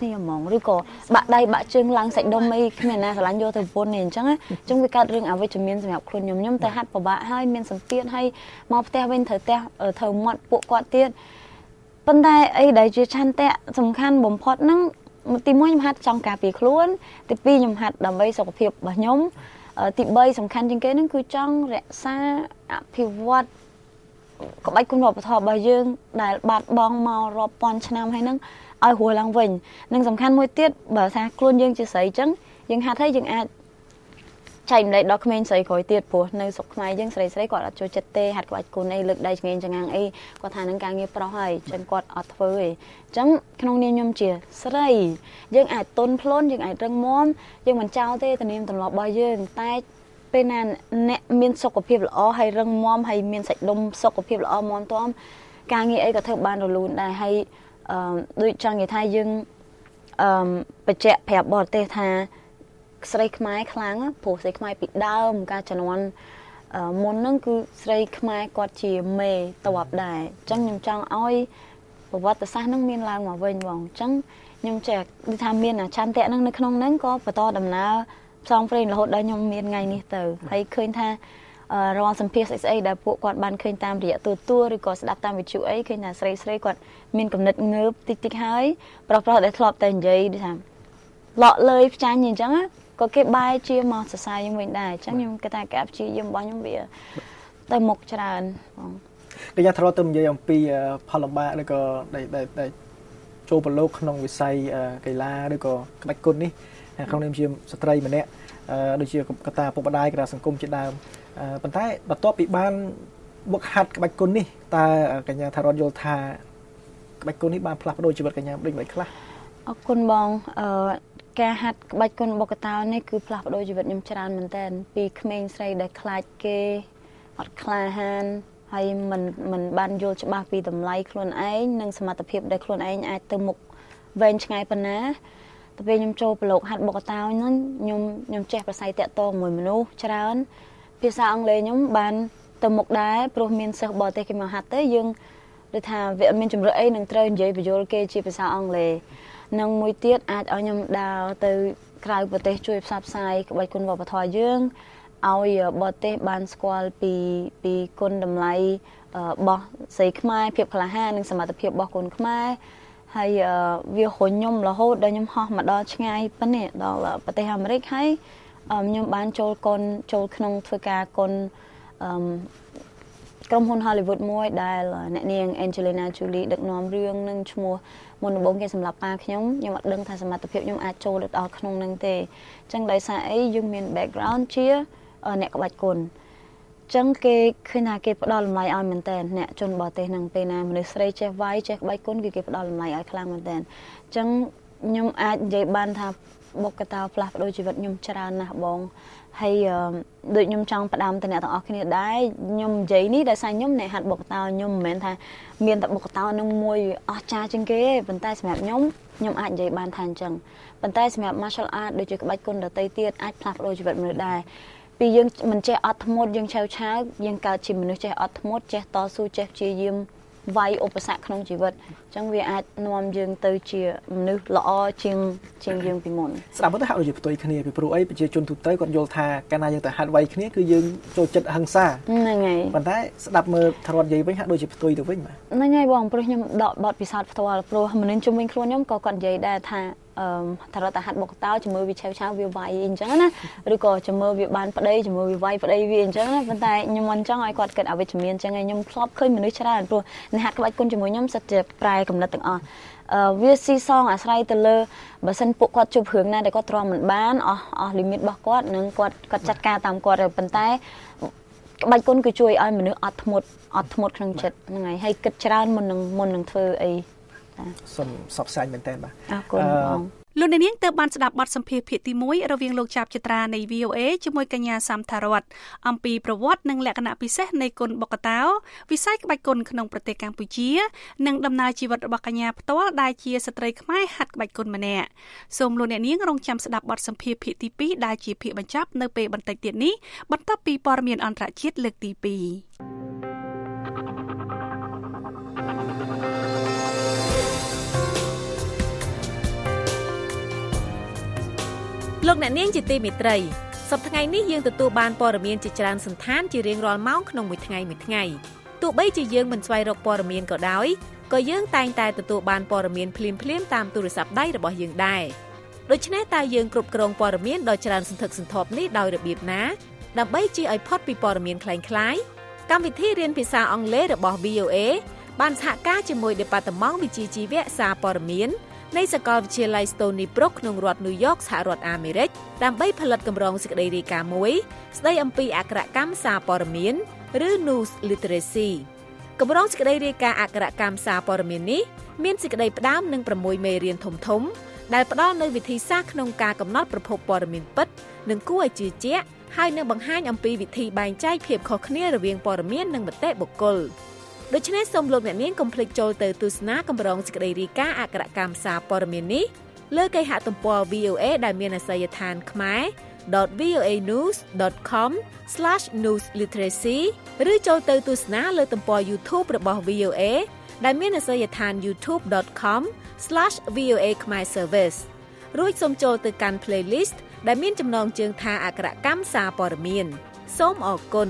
S7: គ្នាហ្មងឬក៏បាក់ដៃបាក់ជើងឡើងសាច់ដុំអីគ្មានណាស្រឡាញ់យកទៅប្រពន្ធនេះអញ្ចឹងវាកើតរឿងអវិជ្ជមានសម្រាប់ខ្លួនខ្ញុំទៅហាត់ពិបាកហើយមានសម្ពាធហើយមកផ្ទះវិញត្រូវមាត់ពួកគាត់ទៀតប៉ុន្តែអីដែលជាឆន្ទៈសំខាន់បំផុតហ្នឹងទី1ខ្ញុំហាត់ចង់ការពារខ្លួនទី2ខ្ញុំហាត់ដើម្បីសុខភាពរបស់ខ្ញុំទី3សំខាន់ជាងគេហ្នឹងគឺចង់រក្សាអភិវឌ្ឍក្បាច់គុណវប្បធម៌របស់យើងដែលបាត់បង់មករាប់ពាន់ឆ្នាំហើយហ្នឹងឲ្យរស់ឡើងវិញនិងសំខាន់មួយទៀតបើថាខ្លួនយើងជាស្រីអញ្ចឹងយើងហាត់ហើយយើងអាចចែកម្លែកដល់ក្មេងស្រីក្រោយទៀតព្រោះនៅស្រុកខ្មែរយើងស្រីគាត់អត់ចូលចិត្តទេហាត់ក្បាច់គុណអីលើកដៃឆ្ងាញ់ចង្អាងអីគាត់ថានឹងការងារប្រុសហើយអញ្ចឹងគាត់អត់ធ្វើទេអញ្ចឹងក្នុងនាមខ្ញុំជាស្រីយើងអាចទន់ភ្លន់យើងអាចរឹងមាំយើងមិនចោលទេទំនៀមទម្លាប់របស់យើងតែពេលណាអ្នកមានសុខភាពល្អហើយរឹងមាំហើយមានសាច់ដុំសុខភាពល្អមាំទាំការងារអីក៏ធ្វើបានរលូនដែរហើយដូចចង់និយាយថាយើងបញ្ជាក់ប្រាប់បរទេសថាស្រីខ្មែរខ្លាំងព្រោះស្រីខ្មែរពីដើមការជំនាន់មុនហ្នឹងគឺស្រីខ្មែរគាត់ជាមេតបដែរអញ្ចឹងខ្ញុំចង់ឲ្យប្រវត្តិសាស្ត្រហ្នឹងមានឡើងមកវិញបងអញ្ចឹងខ្ញុំចេះដូចថាមានអាឆន្ទៈហ្នឹងនៅក្នុងហ្នឹងក៏បន្តដំណើរផ្សងព្រេងរហូតដល់ខ្ញុំមានថ្ងៃនេះទៅហើយឃើញថារាល់សម្ភារស្អីដែលពួកគាត់បានឃើញតាមរយៈទូឬក៏ស្ដាប់តាមវិទ្យុអីឃើញថាស្រីគាត់មានគំនិតងើបតិចហើយប្រុសដែលធ្លាប់តែនិយាយដូចថាលក់លើយផ្ចាញ់អញ្ចឹងក៏គេបែរជាមកសរសើរខ្ញុំវិញដែរអញ្ចឹងខ្ញុំគិតថាការព្យាយាមរបស់ខ្ញុំវាទៅមុខច្រើនបង
S6: កញ្ញាធ្លាប់ទៅនិយាយអំពីផលលំបាកឬក៏ដែលចូលប្រឡូកក្នុងវិស័យកីឡាឬក៏ក្បាច់គុណនេះក្នុងនាមជាស្ត្រីម្នាក់ដូចជាកតាពុកម្ដាយកតាសង្គមជាដើមប៉ុន្តែបន្ទាប់ពីបានវឹកហាត់ក្បាច់គុណនេះតើកញ្ញាថារត់យល់ថាក្បាច់គុណនេះបានផ្លាស់ប្ដូរជីវិតកញ្ញាដូចមិនខ្លះ
S7: អរគុណបងការហាត់ក្បាច់គុណបុកតានេះគឺផ្លាស់ប្ដូរជីវិតខ្ញុំច្រើនមែនតើពីក្មេងស្រីដែលខ្លាចគេអត់ក្លាហានហើយមិនបានយល់ច្បាស់ពីតម្លៃខ្លួនឯងនិងសមត្ថភាពដែលខ្លួនឯងអាចទៅមុខវែងឆ្ងាយប៉ុណ្ណាទៅពេលខ្ញុំចូលប្រឡូកហាត់បុកតាហ្នឹងខ្ញុំចេះប្រស័យតាក់ទងមួយមនុស្សច្រើនភាសាអង់គ្លេសខ្ញុំបានទៅមុខដែរព្រោះមានសិស្សបរទេសគេមកហាត់ទៅយើងដូចថាវាមានជំរឿអីនឹងត្រូវនិយាយបញ្យល់គេជាភាសាអង់គ្លេសនិងមួយទៀតអាចឲ្យខ្ញុំដើរទៅក្រៅប្រទេសជួយផ្សព្វផ្សាយក្បាច់គុណវប្បធម៌យើងឲ្យបរទេសបានស្គាល់ពីគុណតម្លៃរបស់ស្រីខ្មែរភាពក្លាហាននិងសមត្ថភាពរបស់គុណខ្មែរហើយវារុញខ្ញុំរហូតដល់ខ្ញុំហោះមកដល់ឆ្ងាយប៉ុណ្ណេះដល់ប្រទេសអាមេរិកហើយខ្ញុំបានចូលក្នុងធ្វើការគុណក្រុមហ៊ុន Hollywood មួយដែលអ្នកនាង Angelina Jolie ដឹកនាំរឿងនឹងឈ្មោះមុនដំបូងគេសម្រាប់ប៉ាខ្ញុំអត់ដឹងថាសមត្ថភាពខ្ញុំអាចចូលដល់ក្នុងនឹងទេអញ្ចឹងដោយសារអីយើងមាន background ជាអ្នកក្បាច់គុណអញ្ចឹងគេឃើញថាគេផ្ដល់តម្លៃឲ្យមែនតើអ្នកជនបរទេសនឹងពេលណាមនុស្សស្រីចេះវាយចេះក្បាច់គុណគឺគេផ្ដល់តម្លៃឲ្យខ្លាំងមែនតើអញ្ចឹងខ្ញុំអាចនិយាយបានថាបុកកតាផ្លាស់ប្ដូរជីវិតខ្ញុំច្រើនណាស់បងហើយដូចខ្ញុំចង់ផ្ដាំទៅអ្នកទាំងអស់គ្នាដែរខ្ញុំនិយាយនេះដោយសារខ្ញុំអ្នកហាត់បុកកតាខ្ញុំមិនមែនថាមានតែបុកកតានឹងមួយអស្ចារ្យជាងគេទេប៉ុន្តែសម្រាប់ខ្ញុំអាចនិយាយបានថាអញ្ចឹងប៉ុន្តែសម្រាប់ martial art ដូចជាក្បាច់គុណដទៃទៀតអាចផ្លាស់ប្ដូរជីវិតមនុស្សដែរពីយើងមិនចេះអត់ធ្មត់យើងឆាវយើងកើតជាមនុស្សចេះអត់ធ្មត់ចេះតស៊ូចេះព្យាយាមវាយឧបសគ្គក្នុងជីវិតអញ្ចឹងវាអាចនាំយើងទៅជាមនុស្សល្អជាងយើងពីមុន
S6: ស្ដាប់ទៅហាក់ដូចជាផ្ទុយគ្នាពីព្រោះអីប្រជាជនទូទៅគាត់យល់ថាកាលណាយើងទៅហាត់វាយគ្នាគឺយើងចូលចិត្តហិង្សា
S7: ហ្នឹងហើយ
S6: ប៉ុន្តែស្ដាប់មើលថរត់និយាយវិញហាក់ដូចជាផ្ទុយទៅវិញបាទ
S7: ហ្នឹងហើយបងព្រោះខ្ញុំដកបទពិសោធន៍ផ្ទាល់ព្រោះមនុស្សជុំវិញខ្លួនខ្ញុំក៏គាត់និយាយដែរថាថរត់តែហាត់បុកតោជំរឿវាឆាវវាវាយអញ្ចឹងណាឬក៏ជំរឿវាបានប្តីជំរឿវាវាយប្តីវាអញ្ចឹងណាប៉ុន្តែខ្ញុំមិនចង់ឲ្យគាត់គិតអវិជ្ជមានអញ្ចឹងហើយខ្ញុំធ្លាប់ឃើញមនុស្សច្រើនព្រោះអ្នកហាត់ក្បាច់គុណជាមួយខ្ញុំសិតជាប្រែកំណត់ទាំងអស់វាស៊ីសងអាស្រ័យទៅលើបើសិនពួកគាត់ជួបរឿងណាដែលគាត់ទ្រាំមិនបានអស់លីមីតរបស់គាត់នឹងគាត់ចាត់ការតាមគាត់ហើយប៉ុន្តែក្បាច់គុណគឺជួយឲ្យមនុស្សអត់ធ្មត់ក្នុងចិត្តហ្នឹងហើយគិតច្រើនមុននឹងធ្វើអី
S6: សូមសបស្សាយមែនតើបាទ
S7: អរគុណបង
S3: លោកអ្នកនាងទើបបានស្ដាប់បទសម្ភាសន៍ភាគទី1រវាងលោកចាប់ចត្រានៃ VOA ជាមួយកញ្ញាសាំថារតអំពីប្រវត្តិនិងលក្ខណៈពិសេសនៃគុនបុកតាវិស័យក្បាច់គុនក្នុងប្រទេសកម្ពុជានិងដំណើរជីវិតរបស់កញ្ញាផ្ទាល់ដែលជាស្ត្រីខ្មែរហាត់ក្បាច់គុនម្នាក់សូមលោកអ្នកនាងរងចាំស្ដាប់បទសម្ភាសន៍ភាគទី2ដែលជាភាគបញ្ចប់នៅពេលបន្តិចទៀតនេះបន្ទាប់ពីព័ត៌មានអន្តរជាតិលើកទី2
S5: លោកអ្នកនាងជាទីមេត្រីសប្តាហ៍ថ្ងៃនេះយើងទទួលបានព័ត៌មានជាច្រើនសន្តានជារៀងរាល់ម៉ោងក្នុងមួយថ្ងៃទោះបីជាយើងមិនស្វែងរកព័ត៌មានក៏ដោយក៏យើងតែងតែទទួលបានព័ត៌មានភ្លាមៗតាមទូរស័ព្ទដៃរបស់យើងដែរដូច្នេះតើយើងគ្រប់គ្រងព័ត៌មានដ៏ច្រើនសន្ធឹកសន្ធាប់នេះដោយរបៀបណាដើម្បីជៀសឲ្យផុតពីព័ត៌មានคล้ายៗកម្មវិធីរៀនភាសាអង់គ្លេសរបស់ VOA បានសហការជាមួយ Department វិជ្ជាជីវៈសារព័ត៌មាននៃសាកលវិទ្យាល័យ Stony Brook ក្នុងរដ្ឋ New York សហរដ្ឋអាមេរិកដើម្បីផលិតកម្រងសេចក្តីរាយការណ៍មួយស្តីអំពីអក្ខរកម្មសារព័ត៌មានឬ News Literacy កម្រងសេចក្តីរាយការណ៍អក្ខរកម្មសារព័ត៌មាននេះមានសេចក្តីផ្ដើមនឹង6មេរៀនធំៗដែលផ្ដល់នូវវិធីសាស្ត្រក្នុងការកំណត់ប្រភពព័ត៌មានពិតនិងគួរឲ្យជឿជាក់ហើយនឹងបង្ហាញអំពីវិធីបែងចែកភាពខុសគ្នារវាងព័ត៌មាននិងមតិបុគ្គលដូច្នេះសូមលោកអ្នកនាងកុំភ្លេចចូលទៅទស្សនាកម្រងសេចក្តីរាយការណ៍អក្ខរកម្មសារព័ត៌មាននេះលើគេហទំព័រ VOA ដែលមានអាសយដ្ឋានkhmer.voanews.com/newsliteracy ឬចូលទៅទស្សនាលើទំព័រ YouTube របស់ VOA ដែលមានអាសយដ្ឋាន youtube.com/VOA Khmer Service រួចសូមចូលទៅកាន់ playlist ដែលមានចំណងជើងថាអក្ខរកម្មសារព័ត៌មានសូមអរគុណ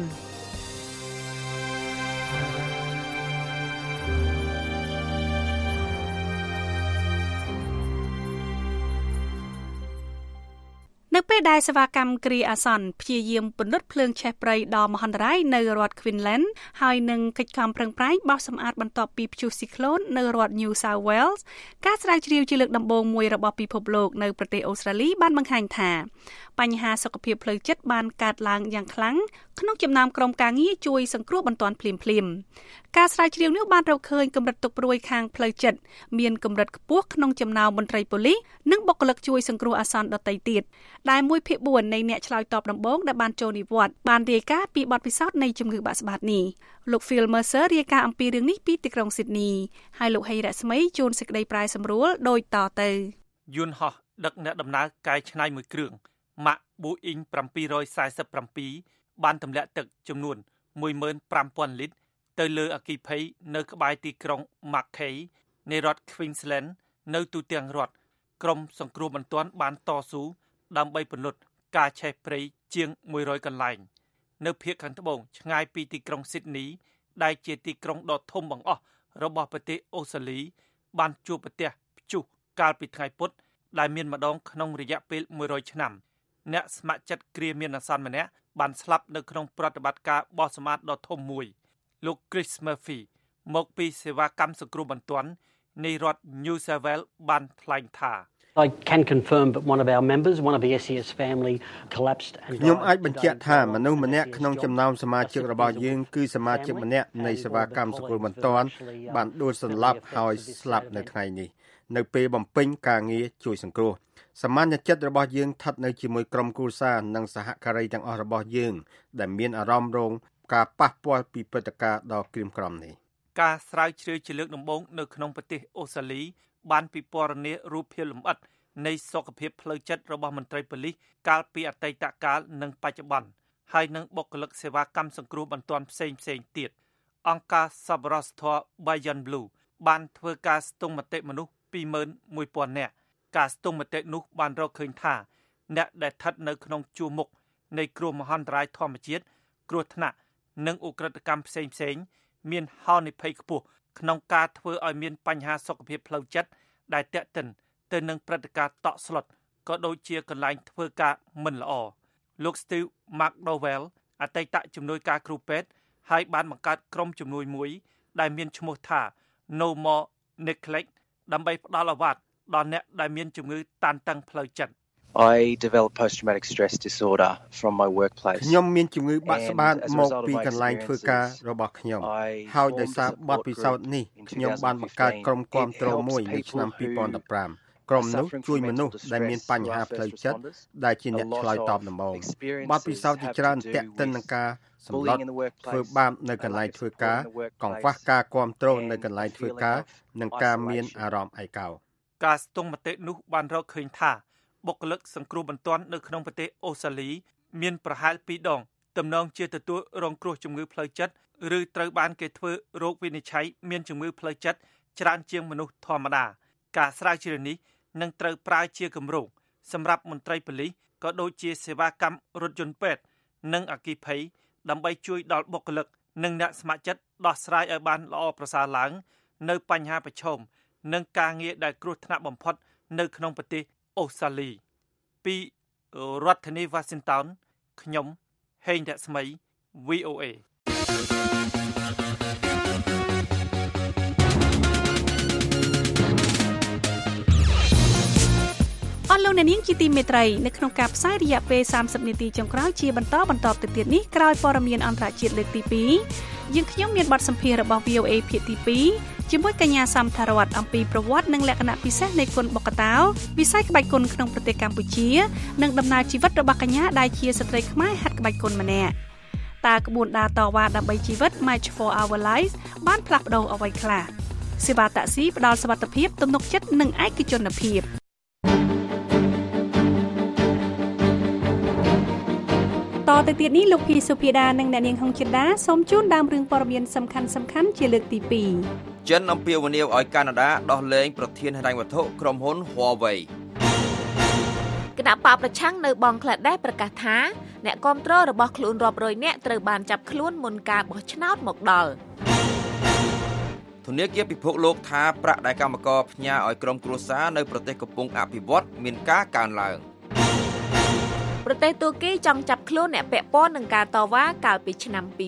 S3: នៅពេលដែលសេវាកម្មគ្រាអាសន្នព្យាយាមពន្លត់ភ្លើងឆេះព្រៃដ៏មហន្តរាយនៅរដ្ឋ Queensland ហើយនឹងកិច្ចខំប្រឹងប្រែងបោសសម្អាតបន្ទាប់ពីព្យុះស៊ីក្លូននៅរដ្ឋ New South Wales ការស្រាវជ្រាវជាលើកដំបូងមួយរបស់ពិភពលោកនៅប្រទេសអូស្ត្រាលីបានបង្ហាញថាបញ្ហាសុខភាពផ្លូវចិត្តបានកើតឡើងយ៉ាងខ្លាំងក្នុងចំណោមក្រុមការងារជួយសង្គ្រោះបន្ទាន់ភ្លាមៗការស្រាវជ្រាវនេះបានរកឃើញកម្រិតទុកព្រួយខាងផ្លូវចិត្តមានកម្រិតខ្ពស់ក្នុងចំណោមមន្ត្រីប៉ូលីសនិងបុគ្គលិកជួយសង្គ្រោះអាសន្នដទៃទៀតដែល1/4នៃអ្នកឆ្លើយតបដំបូងដែលបានចូលនិវត្តន៍បានរាយការណ៍ពីបទពិសោធន៍នៃជំងឺបាក់ស្បាតនេះលោក Phil Mercer រាយការណ៍អំពីរឿងនេះពីទីក្រុង Sydney ហើយលោកហេរ៉ាស្មីជួនសេចក្តីប្រាយសម្រួលដូចតទៅ
S8: យន្តហោះដឹកអ្នកដំណើរកែច្នៃមួយគ្រឿង Max Boeing 747បានទម្លាក់ទឹកចំនួន 15,000 លីត្រទៅលើអគ្គិភ័យនៅក្បែរទីក្រុង Mackay នៃរដ្ឋ Queensland នៅទូទាំងរដ្ឋក្រុមសង្គ្រោះបន្ទាន់បានតស៊ូដើម្បីពន្លត់ការឆេះព្រៃជាង100កន្លែងនៅភាគខាងត្បូងឆ្ងាយពីទីក្រុង Sydney ដែលជាទីក្រុងដ៏ធំបង្អស់របស់ប្រទេសអូស្ត្រាលីបានជួបប្រទះព្យុះកាលពីថ្ងៃពុធដែលមានម្ដងក្នុងរយៈពេល100ឆ្នាំអ្នកស្ម័គ្រចិត្តគ្រាមានអាសន្នម្នាក់បានស្លាប់នៅក្នុងប្រតិបត្តិការបោះសម្អាតដ៏ធំមួយលោក Chris Murphy មកពីសេវាកម្មសង្គ្រោះបន្ទាន់នៃរដ្ឋ New South Wales បានថ្លែងថា
S9: I can confirm that one of our members, one of the SES family collapsed and
S10: ខ្ញុំអាចបញ្ជាក់ថាមនុស្សម្នាក់ក្នុងចំណោមសមាជិករបស់យើងគឺសមាជិកម្នាក់នៃសេវាកម្មសង្គ្រោះបន្ទាន់បានដួលសន្លប់ហើយស្លាប់នៅថ្ងៃនេះនៅពេលបំពេញការងារជួយសង្គ្រោះសមានចិត្តរបស់យើងស្ថិតនៅជាមួយក្រុមគ្រួសារនិងសហការីទាំងអស់របស់យើងដែលមានអារម្មណ៍រងការប៉ះពាល់ពីព្រឹត្តិការណ៍ដ៏ក្រៀមក្រំនេះ
S8: ការស្រាវជ្រាវជាលើកដំបូងនៅក្នុងប្រទេសអូស្ត្រាលីបានពិពណ៌នារូបភាពលម្អិតនៃសុខភាពផ្លូវចិត្តរបស់មន្ត្រីប៉ូលីសកាលពីអតីតកាលនិងបច្ចុប្បន្នហើយនឹងបុគ្គលិកសេវាកម្មសង្គ្រោះបន្ទាន់ផ្សេងទៀតអង្គការសប្បុរសធម៌ Beyond Blue បានធ្វើការស្ទង់មតិមនុស្ស 21,000 នាក់ការស្ទង់មតិនោះបានរកឃើញថាអ្នកដែលស្ថិតនៅក្នុងជួរមុខនៃគ្រោះមហន្តរាយធម្មជាតិគ្រោះថ្នាក់និងឧក្រិដ្ឋកម្មផ្សេងមានហានិភ័យខ្ពស់ក្នុងការធ្វើឲ្យមានបញ្ហាសុខភាពផ្លូវចិត្តដែលទាក់ទិនទៅនឹងព្រឹត្តិការណ៍តក់ស្លុតក៏ដូចជាកន្លែងធ្វើការមិនល្អលោក Steve McDowell អតីតជំនួយការគ្រូពេទ្យហើយបានបង្កើតក្រុមជំនួយមួយដែលមានឈ្មោះថា No More Neglect ដើម្បីផ្ដល់អាវ៉ាត់ដល់អ្នកដែលមានជំងឺតានតឹងផ្លូវចិត្ត
S11: I developed post-traumatic stress disorder from my workplace.
S10: ខ្ញុំមានជំងឺបាក់ស្បាតមកពីកន្លែងធ្វើការរបស់ខ្ញុំហើយដោយសារបទពិសោធន៍នេះខ្ញុំបានបង្កើតក្រុមគាំទ្រមួយនៅឆ្នាំ2015ក្រុមនោះជួយមនុស្សដែលមានបញ្ហាផ្លូវចិត្តដែលជាអ្នកឆ្លើយតបដំបូងបទពិសោធន៍ជាច្រើនទាក់ទិននឹងការសម្លុតធ្វើបាបនៅកន្លែងធ្វើការកង្វះការគាំទ្រនៅកន្លែងធ្វើការនិងការមានអារម្មណ៍ឯកោ
S8: ការស្ទង់មតិនោះបានរកឃើញថាបុគ្គលិកសង្គ្រោះបន្ទាន់នៅក្នុងប្រទេសអូស្ត្រាលីមានប្រហែល2ដងទំនងជាទទួលរងគ្រោះជំងឺផ្លូវចិត្តឬត្រូវបានគេធ្វើរោគវិនិច្ឆ័យមានជំងឺផ្លូវចិត្តច្រើនជាងមនុស្សធម្មតាការស្រាវជ្រាវនេះនឹងត្រូវប្រើជាគម្រោងសម្រាប់មន្ត្រីប៉ូលីសក៏ដូចជាសេវាកម្មរថយន្តពេទ្យនិងអគ្គិភ័យដើម្បីជួយដល់បុគ្គលិកនិងអ្នកស្ម័គ្រចិត្តដោះស្រាយឲ្យបានល្អប្រសើរឡើងនៅបញ្ហាប្រឈមនិងការងារដែលគ្រោះថ្នាក់បំផុតនៅក្នុងប្រទេសអូស្ត្រាលីពីរដ្ឋធានី Washington ខ្ញុំហេងរស្មី VOA
S3: លោកអ្នកនាងជាទីមេត្រីនៅក្នុងការផ្សាយរយៈពេល30នាទីចុងក្រោយជាបន្តទៅទៀតនេះក្រោយព័ត៌មានអន្តរជាតិលើកទី2យើងខ្ញុំមានបទសម្ភាសន៍របស់ VOA ភាគទី2ជាមួយកញ្ញាសំថារតអំពីប្រវត្តិនិងលក្ខណៈពិសេសនៃគុនបុក្កតោវិស័យក្បាច់គុនក្នុងប្រទេសកម្ពុជានិងដំណើរជីវិតរបស់កញ្ញាដែលជាស្ត្រីខ្មែរហាត់ក្បាច់គុនម្នាក់តើក្បួនដើរតវ៉ាដើម្បីជីវិត Match for Our Lives បានផ្លាស់ប្ដូរអ្វីខ្លះសេវាតាក់ស៊ីផ្ដល់សុវត្ថិភាពទំនុកចិត្តនិងឯកជនភាពតទៅទៀតនេះលោកភីសុភាដានិងអ្នកនាងហុងចិន្តាសូមជូនដើមរឿងព័ត៌មានសំខាន់ជាលើកទី2
S4: ចិនអំពាវនាវឲ្យកាណាដាដោះលែងប្រធានហិរញ្ញវត្ថុក្រុមហ៊ុន Huawei
S5: គណៈបកប្រឆាំងនៅបង់ក្លាដេសប្រកាសថាអ្នកគាំទ្ររបស់ខ្លួនរាប់រយនាក់ត្រូវបានចាប់ខ្លួនមុនការបោះឆ្នោតមកដល់
S4: ធនាគារពិភពលោកថាប្រាក់ដែលកម្មករផ្ញើឲ្យក្រុមគ្រួសារនៅប្រទេសកំពុងអភិវឌ្ឍមានការកើនឡើង
S5: ប្រទេសទូគីចង់ចាប់ខ្លួនអ្នកពាក់ព័ន្ធនឹងការតវ៉ាកាលពីឆ្នាំ2013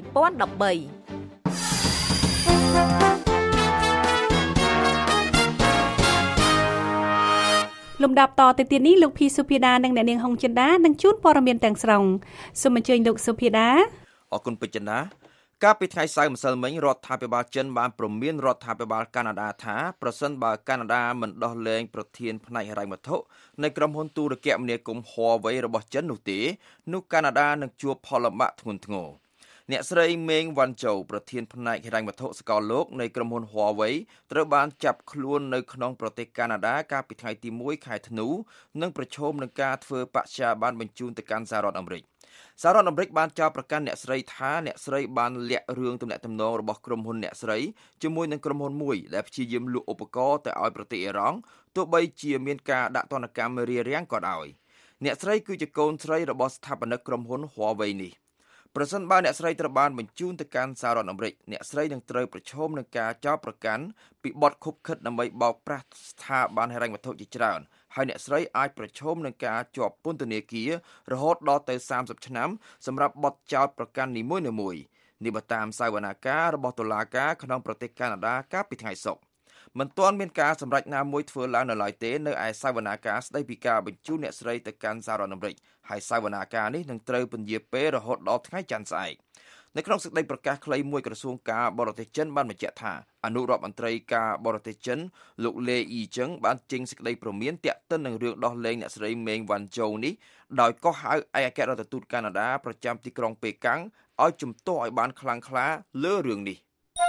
S3: លំដាប់តទៅទៀតនេះលោកភីសុភាដានិងអ្នកនាងហុងចិន្តានឹងជួនព័ត៌មានទាំងស្រុងសូមអញ្ជើញលោកសុភាដា
S4: អរគុណពេជ្រចិន្តាកាលពីថ្ងៃសៅរ៍ម្សិលមិញរដ្ឋាភិបាលចិនបានព្រមានរដ្ឋាភិបាលកាណាដាថាប្រសិនបើកាណាដាមិនដោះលែងប្រធានផ្នែកហិរញ្ញវត្ថុនៃក្រុមហ៊ុនទូរគមនាគមន៍ Huawei របស់ចិននោះទេនោះកាណាដានឹងជួបផលលំបាកធ្ងន់ធ្ងរអ្នកស្រីមេងវ៉ាន់ជូប្រធានផ្នែកហិរញ្ញវត្ថុសកលលោកនៃក្រុមហ៊ុន Huawei ត្រូវបានចាប់ខ្លួននៅក្នុងប្រទេសកាណាដាកាលពីថ្ងៃទី1ខែធ្នូនិងប្រឈមនឹងការធ្វើបច្ចាបានបញ្ជូនទៅកាន់សហរដ្ឋអាមេរិកសហរដ្ឋអាមេរិកបានចោទប្រកាន់អ្នកស្រីថាអ្នកស្រីបានលាក់រឿងទំនាក់ទំនងរបស់ក្រុមហ៊ុនអ្នកស្រីជាមួយនឹងក្រុមហ៊ុនមួយដែលព្យាយាមលក់ឧបករណ៍ទៅឲ្យប្រទេសអ៊ីរ៉ង់ទោះបីជាមានការដាក់ទណ្ឌកម្មរារាំងក៏ដោយអ្នកស្រីគឺជាកូនស្រីរបស់ស្ថាបនិកក្រុមហ៊ុន Huawei នេះប្រសិនបើអ្នកស្រីត្រូវបានបញ្ជូនទៅកាន់សហរដ្ឋអាមេរិកអ្នកស្រីនឹងត្រូវប្រឈមនឹងការចោទប្រកាន់ពីបទឃុបឃិតដើម្បីបោកប្រាស់ស្ថាប័នហិរញ្ញវត្ថុជាច្រើនហើយអ្នកស្រីអាចប្រឈមនឹងការជាប់ពន្ធនាគាររហូតដល់ទៅ30ឆ្នាំសម្រាប់បទចោទប្រកាន់នីមួយៗនេះបើតាមសាវនាការរបស់តុលាការក្នុងប្រទេសកាណាដាកាលពីថ្ងៃសុក្រមិនទាន់មានការសម្រេចណាមួយធ្វើឡើងនៅឡើយទេនៅឯសាវនាការស្ដីពីការបញ្ជូនអ្នកស្រីទៅកាន់សហរដ្ឋអាមេរិកហើយសាវនាការនេះនឹងត្រូវពន្យាពេលរហូតដល់ថ្ងៃច័ន្ទស្អែកនៅក្នុងសេចក្តីប្រកាសខ្លីមួយក្រសួងការបរទេសចិនបានបញ្ជាក់ថាអនុរដ្ឋមន្ត្រីការបរទេសចិនលោកលេអ៊ីចឹងបានចេញសេចក្តីព្រមានទាក់ទិននឹងរឿងដោះលែងអ្នកស្រីមេងវ៉ាន់ជូនេះដោយកោះហៅឯកអគ្គរដ្ឋទូតកាណាដាប្រចាំទីក្រុងប៉េកាំងឲ្យជំទាស់ឲ្យបានខ្លាំងក្លាលើរឿងនេះ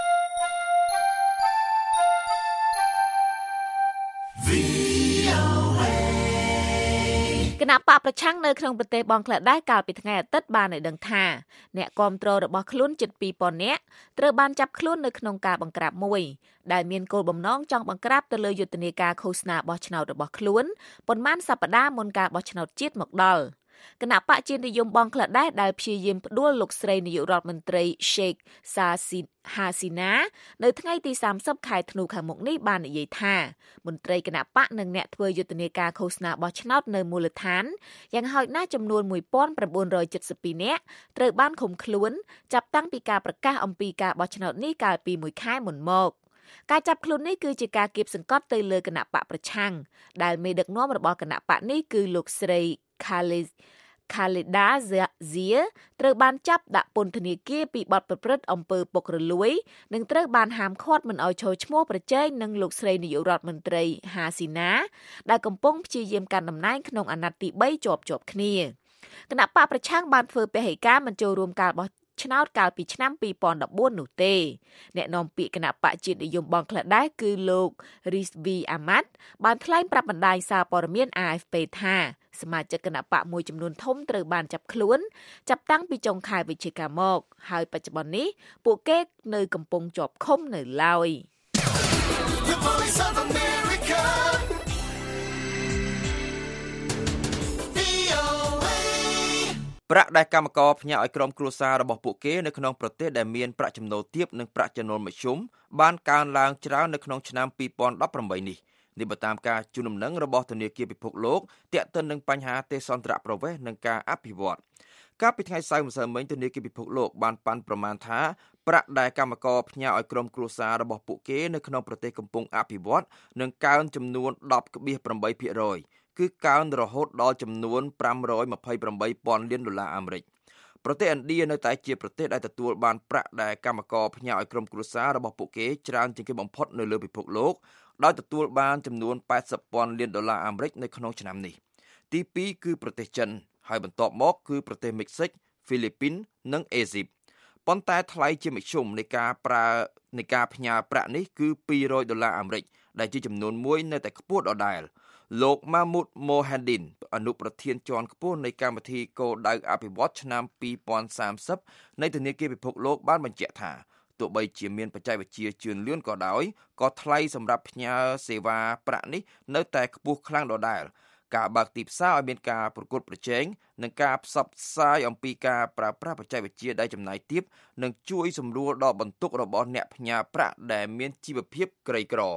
S5: គណៈបកប្រឆាំងនៅក្នុងប្រទេសបង់ក្លាដេសកាលពីថ្ងៃអាទិត្យបានឲ្យដឹងថាអ្នកគាំទ្ររបស់ខ្លួនជិត 2000 នាក់ត្រូវបានចាប់ខ្លួននៅក្នុងការបង្ក្រាបមួយដែលមានគោលបំណងចង់បង្ក្រាបទៅលើយុទ្ធនាការឃោសនាបោះឆ្នោតរបស់ខ្លួនប៉ុន្មានសប្តាហ៍មុនការបោះឆ្នោតជាតិមកដល់គណៈបកជាតិនិយមបង់ក្លាដេសដែលព្យាយាមផ្ដួលលោកស្រីនាយករដ្ឋមន្ត្រី Sheikh Hasina នៅថ្ងៃទី30ខែធ្នូខាងមុខនេះបាននិយាយថាមន្ត្រីគណៈបកនិងអ្នកធ្វើយុទ្ធនាការឃោសនាបោះឆ្នោតនៅមូលដ្ឋានយ៉ាងហោចណាស់ចំនួន 1972 នាក់ត្រូវបានឃុំខ្លួនចាប់តាំងពីការប្រកាសអំពីការបោះឆ្នោតនេះកាលពី1ខែមុនមកការចាប់ខ្លួននេះគឺជាការគៀបសង្កត់ទៅលើគណៈបកប្រឆាំងដែលមេដឹកនាំរបស់គណៈបកនេះគឺលោកស្រី Khaleda Zia ត្រូវបានចាប់ដាក់ពន្ធនាគារពីបទប្រព្រឹត្តអំពើពុករលួយនិងត្រូវបានហាមឃាត់មិនឲ្យចូលឈ្មោះប្រជែងនឹងលោកស្រីនាយករដ្ឋមន្ត្រី Hasina ដែលកំពុងព្យាយាមកាន់តំណែងក្នុងអាណត្តិទី3ជាប់គ្នាគណៈបកប្រឆាំងបានធ្វើពហិការមិនចូលរួមការបោះឆ្នោតកាលពីឆ្នាំ2014នោះទេអ្នកនាំពាក្យគណៈបកជាតិនិយមបង់ក្លាដេសគឺលោក Rizvi Ahmad បានថ្លែងប្រាប់បណ្ដាញសារព័ត៌មាន AFP ថាសមាជិកគណៈបកមួយចំនួនធំត្រូវបានចាប់ខ្លួនចាប់តាំងពីចុងខែវិច្ឆិកាមកហើយបច្ចុប្បន្ននេះពួកគេនៅកំពុងជាប់ឃុំនៅឡើយ
S4: ប្រាក់ដែលកម្មករផ្ញើឲ្យក្រុមគ្រួសាររបស់ពួកគេនៅក្នុងប្រទេសដែលមានប្រាក់ចំណូលទាបនិងប្រាក់ចំណូលមធ្យមបានកើនឡើងច្រើននៅក្នុងឆ្នាំ2018នេះបើតាមការជូនដំណឹងរបស់ធនាគារពិភពលោកទាក់ទិននឹងបញ្ហាទេសន្តរប្រវេសន៍និងការអភិវឌ្ឍកាលពីថ្ងៃសៅរ៍ម្សិលមិញធនាគារពិភពលោកបានប៉ាន់ប្រមាណថាប្រាក់ដែលកម្មករផ្ញើឲ្យក្រុមគ្រួសាររបស់ពួកគេនៅក្នុងប្រទេសកំពុងអភិវឌ្ឍនឹងកើនចំនួន 10.8% គឺកើនរហូតដល់ចំនួន $528,000 លានអាមេរិកប្រទេសឥណ្ឌានៅតែជាប្រទេសដែលទទួលបានប្រាក់ដែលកម្មករផ្ញើឲ្យក្រុមគ្រួសាររបស់ពួកគេច្រើនជាងគេបំផុតនៅលើពិភពលោកដោយទទួលបានចំនួន $80,000 លានអាមេរិកនៅក្នុងឆ្នាំនេះទី2គឺប្រទេសចិនហើយបន្ទាប់មកគឺប្រទេសមិចស៊ិកហ្វីលីពីននិងអេស៊ីបប៉ុន្តែថ្លៃជាមធ្យមនៃការផ្ញើប្រាក់នេះគឺ$200អាមេរិកដែលជាចំនួនមួយនៅតែខ្ពស់ដដែលលោក Mahmood Mohandin អនុប្រធានជាន់ខ្ពស់នៃកម្មវិធីគោលដៅអភិវឌ្ឍឆ្នាំ2030នៃធនាគារពិភពលោកបានបញ្ជាក់ថាទោះបីជាមានបច្ចេកវិទ្យាជឿនលឿនក៏ដោយក៏ថ្លៃសម្រាប់ផ្ញើសេវាប្រាក់នេះនៅតែខ្ពស់ខ្លាំងដដែលការបើកទីផ្សារឲ្យមានការប្រកួតប្រជែងនិងការផ្សព្វផ្សាយអំពីការប្រើប្រាស់បច្ចេកវិទ្យាដែលចំណាយទាបនឹងជួយសម្រួលដល់បន្ទុករបស់អ្នកផ្ញើប្រាក់ដែលមានជីវភាពក្រីក្រ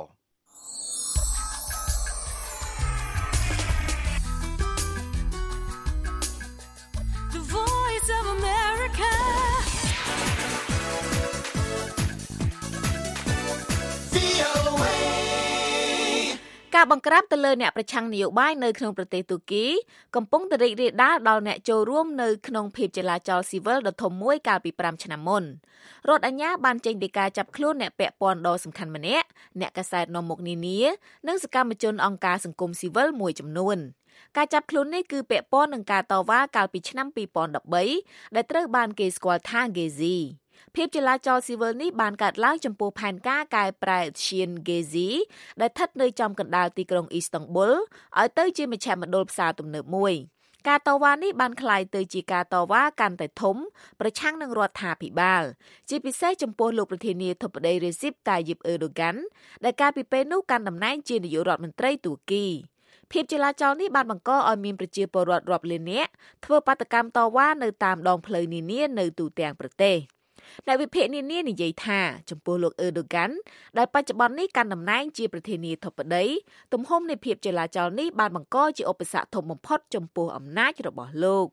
S5: ការបង្ក្រាបទៅលើអ្នកប្រឆាំងនយោបាយនៅក្នុងប្រទេសទូគីកំពុងតែរីករាលដាលដល់អ្នកចូលរួមនៅក្នុងភាពចលាចលស៊ីវិលដ៏ធំមួយកាលពី5ឆ្នាំមុនរដ្ឋអាជ្ញាបានចេញដីកាចាប់ខ្លួនអ្នកពាក់ព័ន្ធដ៏សំខាន់ម្នាក់អ្នកកាសែតនាំមុខនានានិងសកម្មជនអង្គការសង្គមស៊ីវិលមួយចំនួនការចាប់ខ្លួននេះគឺពាក់ព័ន្ធនឹងការតវ៉ាកាលពីឆ្នាំ2013ដែលត្រូវបានគេស្គាល់ថា Geziភាពចលាចលស៊ីវិលនេះបានកើតឡើងចំពោះផែនការកែប្រែឧទ្យាន Gezi ដែលស្ថិតនៅចំកណ្ដាលទីក្រុងអ៊ីស្តង់ប៊ុលឲ្យទៅជាមជ្ឈមណ្ឌលផ្សារទំនើបមួយការតវ៉ានេះបានក្លាយទៅជាការតវ៉ាកាន់តែធំប្រឆាំងនឹងរដ្ឋាភិបាលជាពិសេសចំពោះលោកប្រធានាធិបតី Recep Tayyip Erdogan ដែលកាលពីពេលនោះកាន់តំណែងជានាយករដ្ឋមន្ត្រីទូគីភាពចលាចលនេះបានបង្កឲ្យមានប្រជាពលរដ្ឋរាប់លាននាក់ធ្វើបាតកម្មតវ៉ានៅតាមដងផ្លូវនានានៅទូទាំងប្រទេសអ្នកវិភាគនានានិយាយថាចំពោះលោកអឺដូហ្គានដែលបច្ចុប្បន្ននេះកាន់តំណែងជាប្រធានាធិបតីទំហំនៃភាពចលាចលនេះបានបង្កជាឧបសគ្គធំបំផុតចំពោះអំណាចរបស់លោក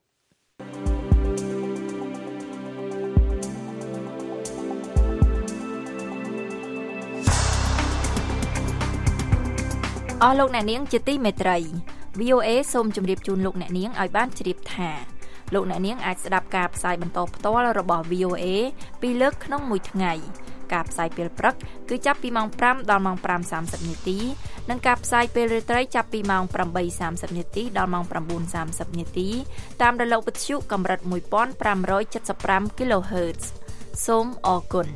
S5: អស់លោកអ្នកនាងជាទីមេត្រី VOA សូមជម្រាបជូនលោកអ្នកនាងឲ្យបានជ្រាបថាលោកអ្នកនាងអាចស្ដាប់ការផ្សាយបន្តផ្ទាល់របស់ VOA ពីរលើកក្នុងមួយថ្ងៃការផ្សាយពេលព្រឹកគឺចាប់ពីម៉ោង5ដល់ម៉ោង5:30នាទីនិងការផ្សាយពេលរាត្រីចាប់ពីម៉ោង8:30នាទីដល់ម៉ោង9:30នាទីតាមរលកវិទ្យុកម្រិត1575 kHz សូមអរគុណ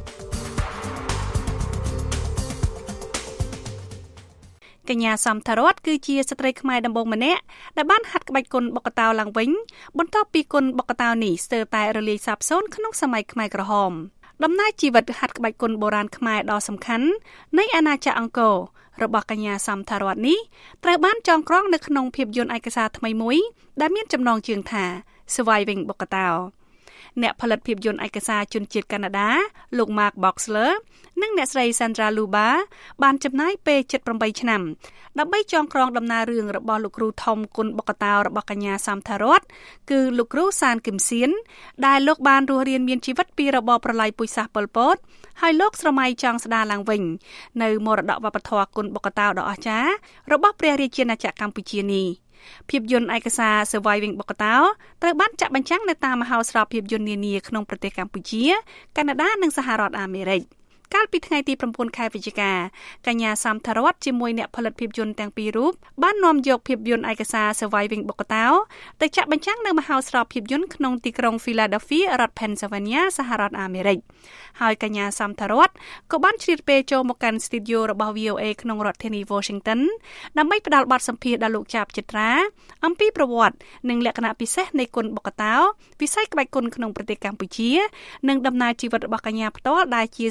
S3: កញ្ញាសំថារតគឺជាស្ត្រីខ្មែរដំបូងម្នាក់ដែលបានហាត់ក្បាច់គុនបុកតាវឡើងវិញបន្ទាប់ពីគុនបុកតាវនេះស្ទើរតែរលាយសាបសូន្យក្នុងសម័យខ្មែរក្រហមដំណើរជីវិតហាត់ក្បាច់គុនបុរាណខ្មែរដ៏សំខាន់នៃអាណាចក្រអង្គររបស់កញ្ញាសំថារតនេះត្រូវបានចងក្រងនៅក្នុងភាពយន្តឯកសារថ្មីមួយដែលមានចំណងជើងថា Surviving បុកតាវអ្នកផលិតភាពយន្តឯកសារជនជាតិកាណាដាលោក Mark Boxler និងអ្នកស្រី Sandra Luba បានចំណាយពេល78ឆ្នាំដើម្បីចងក្រងដំណើររឿងរបស់លោកគ្រូធំគុនបុកតាវរបស់កញ្ញាសំថារតគឺលោកគ្រូសានគឹមសៀនដែលលោកបានរស់រានមានជីវិតពីរបបប្រល័យពូជសាសន៍ប៉ុលពតហើយលោកស្រមៃចង់ស្ដារឡើងវិញនៅមរតកវប្បធម៌គុនបុកតាវដ៏អស្ចារ្យរបស់ព្រះរាជាណាចក្រកម្ពុជានេះភាពយន្តឯកសារ Surviving បុកតាវត្រូវបានចាក់បញ្ចាំងនៅតាមមហោស្រពភាពយន្តនានាក្នុងប្រទេសកម្ពុជាកាណាដានិងសហរដ្ឋអាមេរិកកាលពីថ្ងៃទី9ខែវិច្ឆិកាកញ្ញាសំថារតជាមួយអ្នកផលិតភាពយន្តទាំងពីររូបបាននាំយកភាពយន្តឯកសារ Surviving បុកតាវទៅចាក់បញ្ចាំងនៅមហោស្រពភាពយន្តក្នុងទីក្រុង Philadelphia រដ្ឋ Pennsylvania សហរដ្ឋអាមេរិកហើយកញ្ញាសំថារតក៏បានជ្រៀតពេលចូលមកកាន់ studio របស់ VOA ក្នុងរដ្ឋធានី Washington ដើម្បីផ្ដល់បទសម្ភាសន៍ដល់លោកចាបចិត្រាអំពីប្រវត្តិនិងលក្ខណៈពិសេសនៃគុនបុកតាវវិស័យក្បាច់គុនក្នុងប្រទេសកម្ពុជានិងដំណើរជីវិតរបស់កញ្ញាផ្ទាល់ដែលជាស្ត្រី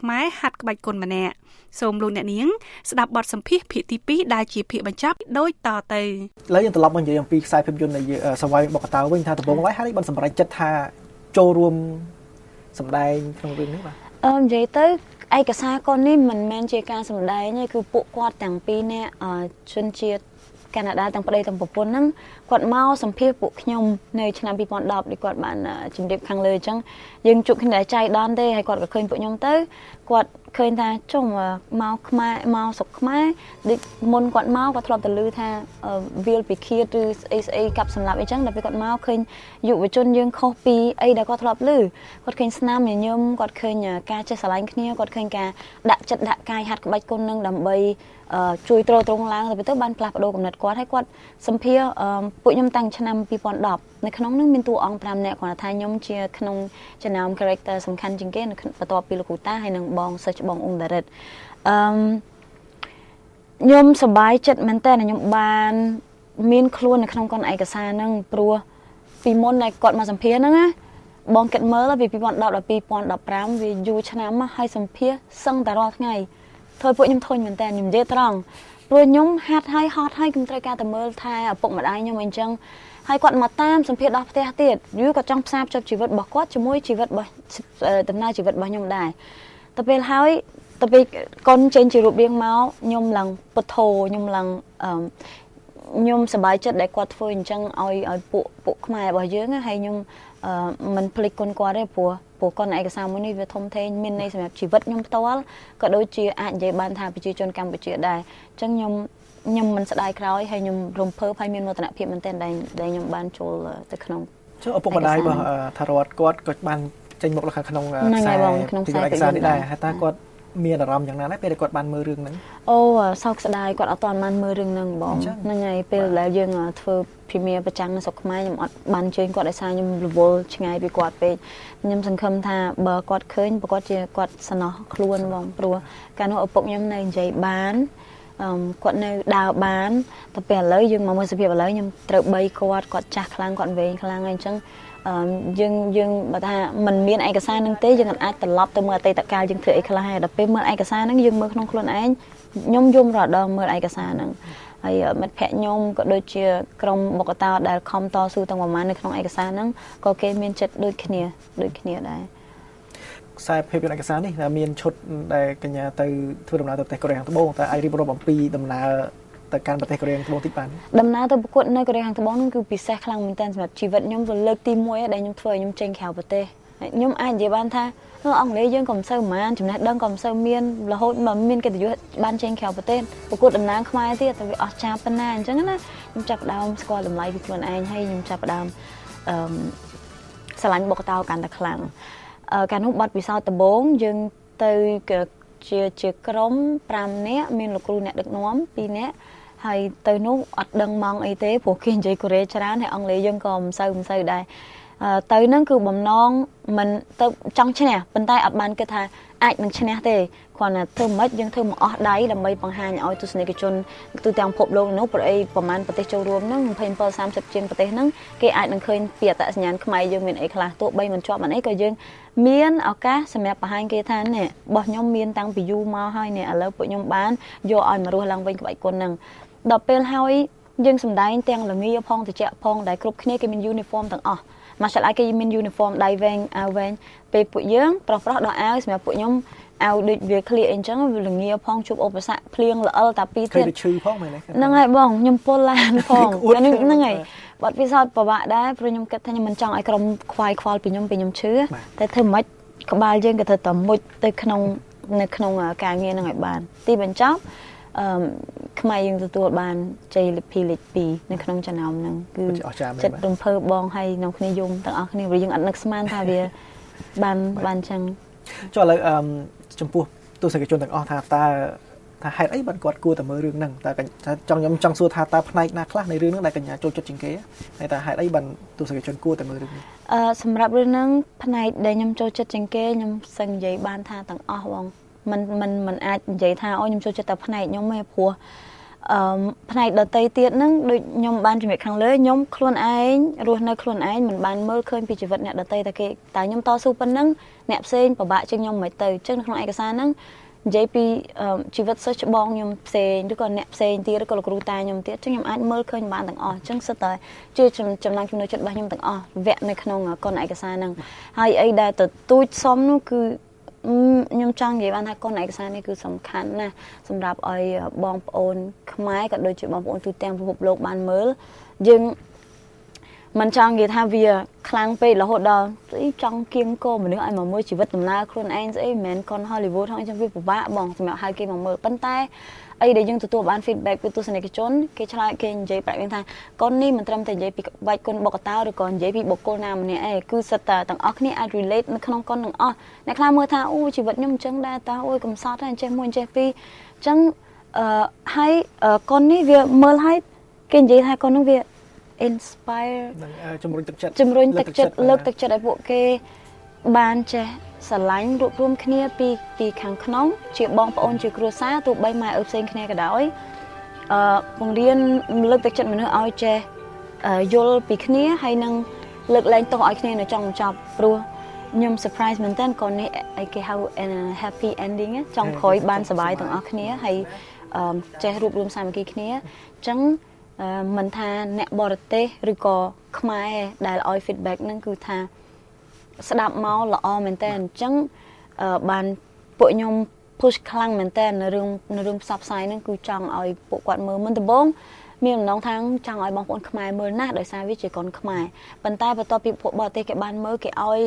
S3: ខ្មែរហាត់ក្បាច់គុនម្នាក់សូមលោកអ្នកនាងស្ដាប់បទសម្ភាសន៍ភាគទី2ដែលជាភាគបញ្ចប់ដូចតទៅឥឡូវយើងត្រឡប់មកនិយាយអំពីខ្សែភាពយន្តនៃសង្វាយបុកតាវិញថាដំបូងឡើយហើយបានសម្រេចចិត្តថាចូលរួមសម្ដែងក្នុងរឿងនេះបាទ
S7: និយាយទៅឯកសារកូននេះមិនមែនជាការសម្ដែងទេគឺពួកគាត់ទាំងពីរនាក់ជនជាតិកាណាដាទាំងប្តីទាំងប្រពន្ធហ្នឹងគាត់មកសម្ភាសពួកខ្ញុំនៅឆ្នាំ2010ដែលគាត់បានជំរាបខាងលើអញ្ចឹងយើងជួបគ្នាចៃដន្យទេហើយគាត់ក៏ឃើញពួកខ្ញុំទៅគាត់ឃើញថាចុះមកខ្មែរមកស្រុកខ្មែរដូចមុនគាត់មកគាត់ធ្លាប់ទៅឮថាវាលពិឃាតឬស្អីកាប់សម្លាប់អីចឹងដល់ពេលគាត់មកឃើញយុវជនយើងខុសពីអីដែលគាត់ធ្លាប់ឮគាត់ឃើញស្នាមញញឹមគាត់ឃើញការចេះស្រឡាញ់គ្នាគាត់ឃើញការដាក់ចិត្តដាក់កាយហាត់ក្បាច់គុននឹងដើម្បីជួយទ្រទ្រង់ឡើងទៅបានផ្លាស់ប្ដូរគំនិតគាត់ហើយគាត់សម្ភារពួកខ្ញុំតាំងឆ្នាំ2010នៅក្នុងនោះមានតួអង្គ5នាក់គាត់ថាខ្ញុំជាក្នុងចំណោម character សំខាន់ជាងគេបន្ទាប់ពីលោកគ្រូតាហើយនិងបងសិស្សបងអ៊ុំដារិតខ្ញុំសប្បាយចិត្តមែនតើខ្ញុំបានមានខ្លួននៅក្នុងកូនឯកសារហ្នឹងព្រោះពីមុនដែលគាត់មកសម្ភារហ្នឹងណាបងគិតមើលពី2010ដល់2015វាយូរឆ្នាំមកហើយសម្ភារសឹងតែរាល់ថ្ងៃធ្វើពួកខ្ញុំធុញមែនតើខ្ញុំនិយាយត្រង់ព្រោះខ្ញុំហាត់ហើយហត់ហើយខ្ញុំត្រូវការតែមើលថែឪពុកម្ដាយខ្ញុំអញ្ចឹងហើយគាត់មកតាមសម្ភារដល់ផ្ទះទៀតយូរក៏ចង់ផ្សារភ្ជាប់ជីវិតរបស់គាត់ជាមួយជីវិតរបស់ដំណើរជីវិតរបស់ខ្ញុំដែរទៅពេលហើយកូនចេញជារូបរាងមកខ្ញុំឡើងពុទ្ធោខ្ញុំឡើងខ្ញុំសប្បាយចិត្តដែលគាត់ធ្វើអញ្ចឹងឲ្យពួកខ្មែររបស់យើងហើយខ្ញុំមិនភ្លេចគុណគាត់ទេព្រោះកូនឯកសារមួយនេះវាធំធេងមានន័យសម្រាប់ជីវិតខ្ញុំផ្ទាល់ក៏ដូចជាអាចនិយាយបានថាប្រជាជនកម្ពុជាដែរអញ្ចឹងខ្ញុំមិនស្ដាយក្រោយហើយខ្ញុំរំភើបហើយមានមោទនភាពមែនទែនដែលខ្ញុំបានចូលទៅក្នុង
S6: ចុះឪពុកម្ដាយរបស់ថារតគាត់ក៏បានចេញមកខាងក្នុងខ្សែឯកសារនេះដែរហើយតើគាត់មានអារម្មណ៍យ៉ាងណាដែរពេលគាត់បានមើលរឿងហ្នឹង
S7: អូសោកស្ដាយគាត់អត់ទាន់បានមើលរឿងហ្នឹងបងហ្នឹងហើយពេលដែលយើងធ្វើព្រីមៀប្រចាំនៅស្រុកខ្មែរខ្ញុំអត់បានជើញគាត់ដោយសារខ្ញុំរវល់ឆ្ងាយពីគាត់ពេកខ្ញុំសង្ឃឹមថាបើគាត់ឃើញប្រកាសជាគាត់សំណោះខ្លួនបងព្រោះកាលនោះឪពុកខ្ញុំនៅនិយាយបានគាត់នៅដើរបានតែពេលឥឡូវយើងមកមើលសភាពឥឡូវខ្ញុំត្រូវបីគាត់ចាស់ខ្លាំងគាត់វែងខ្លាំងហើយអញ្ចឹងយើងបើថាมันមានឯកសារនឹងទេយើងអាចត្រឡប់ទៅមើលអតីតកាលយើងធ្វើអីខ្លះហើយដល់ពេលមើលឯកសារហ្នឹងយើងមើលក្នុងខ្លួនឯងខ្ញុំយំរាល់ដងមើលឯកសារហ្នឹងហើយមិត្តភ័ក្ដិខ្ញុំក៏ដូចជាក្រុមបុកតាដែលខំតស៊ូទាំងប្រមាណនៅក្នុងឯកសារហ្នឹងក៏គេមានចិត្តដូចគ្នាដែរ
S6: ខ្សែភាពយន្តឯកសារនេះមានឈុតដែលកញ្ញាទៅធ្វើដំណើរទៅប្រទេសកូរ៉េខាងត្បូងតែអាចរៀបរាប់អំពីដំណើរទៅកាន់ប្រទេសកូរ៉េខាងត្បូងតិចបាន
S7: ដំណើរទៅប្រកួតនៅកូរ៉េខាងត្បូងនោះគឺពិសេសខ្លាំងមែនទែនសម្រាប់ជីវិតខ្ញុំទៅលើកទី1ដែលខ្ញុំធ្វើឲ្យខ្ញុំចេញក្រៅប្រទេសខ្ញុំអាចនិយាយបានថាអង់គ្លេសយើងក៏មិនសូវប៉ុន្មានចំណេះដឹងក៏មិនសូវមានរហូតមកមានកិត្តិយសបានចេញក្រៅប្រទេសប្រកួតតំណាងខ្មែរទៀតតែវាអស្ចារ្យប៉ុណ្ណាអញ្ចឹងណាខ្ញុំចាប់ផ្ដើមស្គាល់តម្លៃពីខ្លួនឯងហើយខ្ញុំចាប់ផ្ដើមស្រឡាញ់បុកតោកាន់តែខ្លាំងកាលនោះបាត់ពិសោធន៍ដំបូងយើងទៅជាក្រុម5នាក់មានលោកគ្រូអ្នកដឹកនាំ2នាក់ហើយទៅនោះអត់ដឹងម៉ងអីទេព្រោះគេនិយាយកូរ៉េច្រើនហើយអង់គ្លេសយើងក៏មិនសូវដែរទៅហ្នឹងគឺបំណងមិនទៅចង់ឈ្នះប៉ុន្តែអត់បានគិតថាអាចនឹងឈ្នះទេគ្រាន់តែធ្វើមិនយើងធ្វើមកអស់ដៃដើម្បីបង្ហាញឲ្យទស្សនិកជនទូទាំងពិភពលោកនោះប្រហែលប្រទេសចូលរួមហ្នឹង27-30ជាងប្រទេសហ្នឹងគេអាចនឹងឃើញពីអត្តសញ្ញាណខ្មែរយើងមានអីខ្លះទោះបីមិនជាប់បានអីក៏យើងមានឱកាសសម្រាប់បង្ហាញគេថានេះរបស់ខ្ញុំមានតាំងពីយូរមកហើយនេះឥឡូវពួកខ្ញុំបានយកឲ្យមករស់ឡើងវិញក្បាច់គុនហ្នឹងដល់ពេលហើយយើងសម្ដែងទាំងល្ងាផងត្រជាក់ផងដែលគ្រប់គ្នាគេមាន uniform ទាំងអស់martial art គេមាន uniform ដៃវែងអាវវែងពេលពួកយើងប្រុសដល់អាវសម្រាប់ពួកខ្ញុំអាវដូចវាឃ្លៀអញ្ចឹងវាល្ងាផងជួបឧបសគ្គភ្លៀងល្អិលតែពីរទៀត
S6: ឈឺផងមែនទេ
S7: ហ្នឹងហើយបងខ្ញុំពុលឡានផងហ្នឹងហើយបាត់ពិសោធន៍ពិបាកដែរព្រោះខ្ញុំគិតថាខ្ញុំមិនចង់ឲ្យក្រុមខ្វាយខ្វល់ពីខ្ញុំឈឺតែធ្វើមិនក្បាលយើងក៏ត្រូវតែមុជទៅនៅក្នុងការងារហ្នឹងឲ្យបានទីបញ្ចប់ខ្មែរយើងទទួលបានជ័យលាភីលេខ2នៅក្នុងចំណោមហ្នឹងគឺចិត្តរំភើបបងហើយក្នុងគ្នាយំទាំងអស់គ្នាព្រោះយើងអត់នឹកស្មានថាវាបានអញ្ចឹង
S6: ចុះឥឡូវចំពោះទស្សនិកជនទាំងអស់ថាហេតុអីបានគាត់គួរតែមើលរឿងហ្នឹងតែខ្ញុំចង់សួរថាតើផ្នែកណាខ្លះនៃរឿងហ្នឹងដែលកញ្ញាចូលចិត្តជាងគេហើយតើហេតុអីបានទស្សនិកជនគួរតែមើលរឿងនេះ
S7: សម្រាប់រឿងហ្នឹងផ្នែកដែលខ្ញុំចូលចិត្តជាងគេខ្ញុំសឹងនិយាយបានថាទាំងអស់បងមិនអាចនិយាយថាអូខ្ញុំចូលចិត្តតែផ្នែកខ្ញុំទេព្រោះផ្នែកដតីទៀតហ្នឹងដូចខ្ញុំបានជំរាបខាងលើខ្ញុំខ្លួនឯងរស់នៅខ្លួនឯងមិនបានមើលឃើញពីជីវិតអ្នកដតីតែគេតែខ្ញុំតស៊ូប៉ុណ្ណឹងអ្នកផ្សេងពិបាកជាងខ្ញុំមិនទៅអញ្ចឹងនៅក្នុងឯកសារហ្នឹងនិយាយពីជីវិតសិស្សច្បងខ្ញុំផ្សេងឬក៏អ្នកផ្សេងទៀតឬក៏លោកគ្រូតាខ្ញុំទៀតអញ្ចឹងខ្ញុំអាចមើលឃើញបានទាំងអស់អញ្ចឹងសិតតែជាចំណង់ចំណូលចិត្តរបស់ខ្ញុំទាំងអស់វគ្គនៅក្នុងកុនឯកសារហ្នឹងហើយអីដែលទទូចសមនោះគឺខ្ញុំចង់និយាយបានថាកុនឯកសារនេះគឺសំខាន់ណាស់សម្រាប់ឲ្យបងប្អូនខ្មែរក៏ដូចជាបងប្អូនទូទាំងពិភពលោកបានមើលយើងមិនចង់និយាយថាវាខ្លាំងពេករហូតដល់ចង់គៀងគោមនុស្សឲ្យមកមើលជីវិតដំណើរខ្លួនឯងស្អីមិនមែនកុន Hollywood ហ្នឹងអញ្ចឹងវាពិបាកបងសម្រាប់ឲ្យគេមកមើលប៉ុន្តែអីដែលយើងទទួលបាន feedback ពីទស្សនិកជនគេឆ្លើយគេនិយាយប្រាប់យើងថាកុននេះមិនត្រឹមតែនិយាយពីក្បាច់គុនបុកតាឬក៏និយាយពីបុគ្គលណាម្នាក់ឯងគឺសិតតែទាំងអស់គ្នាអាច relate នៅក្នុងកុនទាំងអស់អ្នកខ្លះមើលថាអូជីវិតខ្ញុំអញ្ចឹងដែរតាអូយកំសត់ហើយអញ្ចេះមួយអញ្ចេះពីរអញ្ចឹងហើយកុននេះវាមើលឲ្យគេនិយាយថាកុននោះវា inspire
S6: ជំរុញទឹកចិត្ត
S7: លើកទឹកចិត្តឲ្យពួកគេបានចេះស្រឡាញ់រួបរวมគ្នាពីខាងក្នុងជាបងប្អូនជាគ្រួសារទោះបីម៉ែឪផ្សេងគ្នាក៏ដោយបង្រៀនលើកទឹកចិត្តមនុស្សឲ្យចេះយល់ពីគ្នាហើយនឹងលើកលែងទោសឲ្យគ្នានៅចុងបញ្ចប់ព្រោះខ្ញុំ surprise មែនតើកូននេះគេហៅ happy ending ចង់ក្រោយបានសុបាយទាំងអស់គ្នាហើយចេះរួបរวมសាមគ្គីគ្នាអញ្ចឹងមិនថាអ្នកបរទេសឬក៏ខ្មែរដែលឲ្យ feedback ហ្នឹងគឺថាស្ដាប់មកល្អមែនតើអញ្ចឹងបានពួកខ្ញុំ push ខ្លាំងមែនតើនៅរឿងផ្សព្វផ្សាយហ្នឹងគឺចង់ឲ្យពួកគាត់មើលមុនដំបូងមានបំណងថាចង់ឲ្យបងប្អូនខ្មែរមើលណាស់ដោយសារវាជាកូនខ្មែរប៉ុន្តែបន្ទាប់ពីពួកបរទេសគេបានមើលគេឲ្យ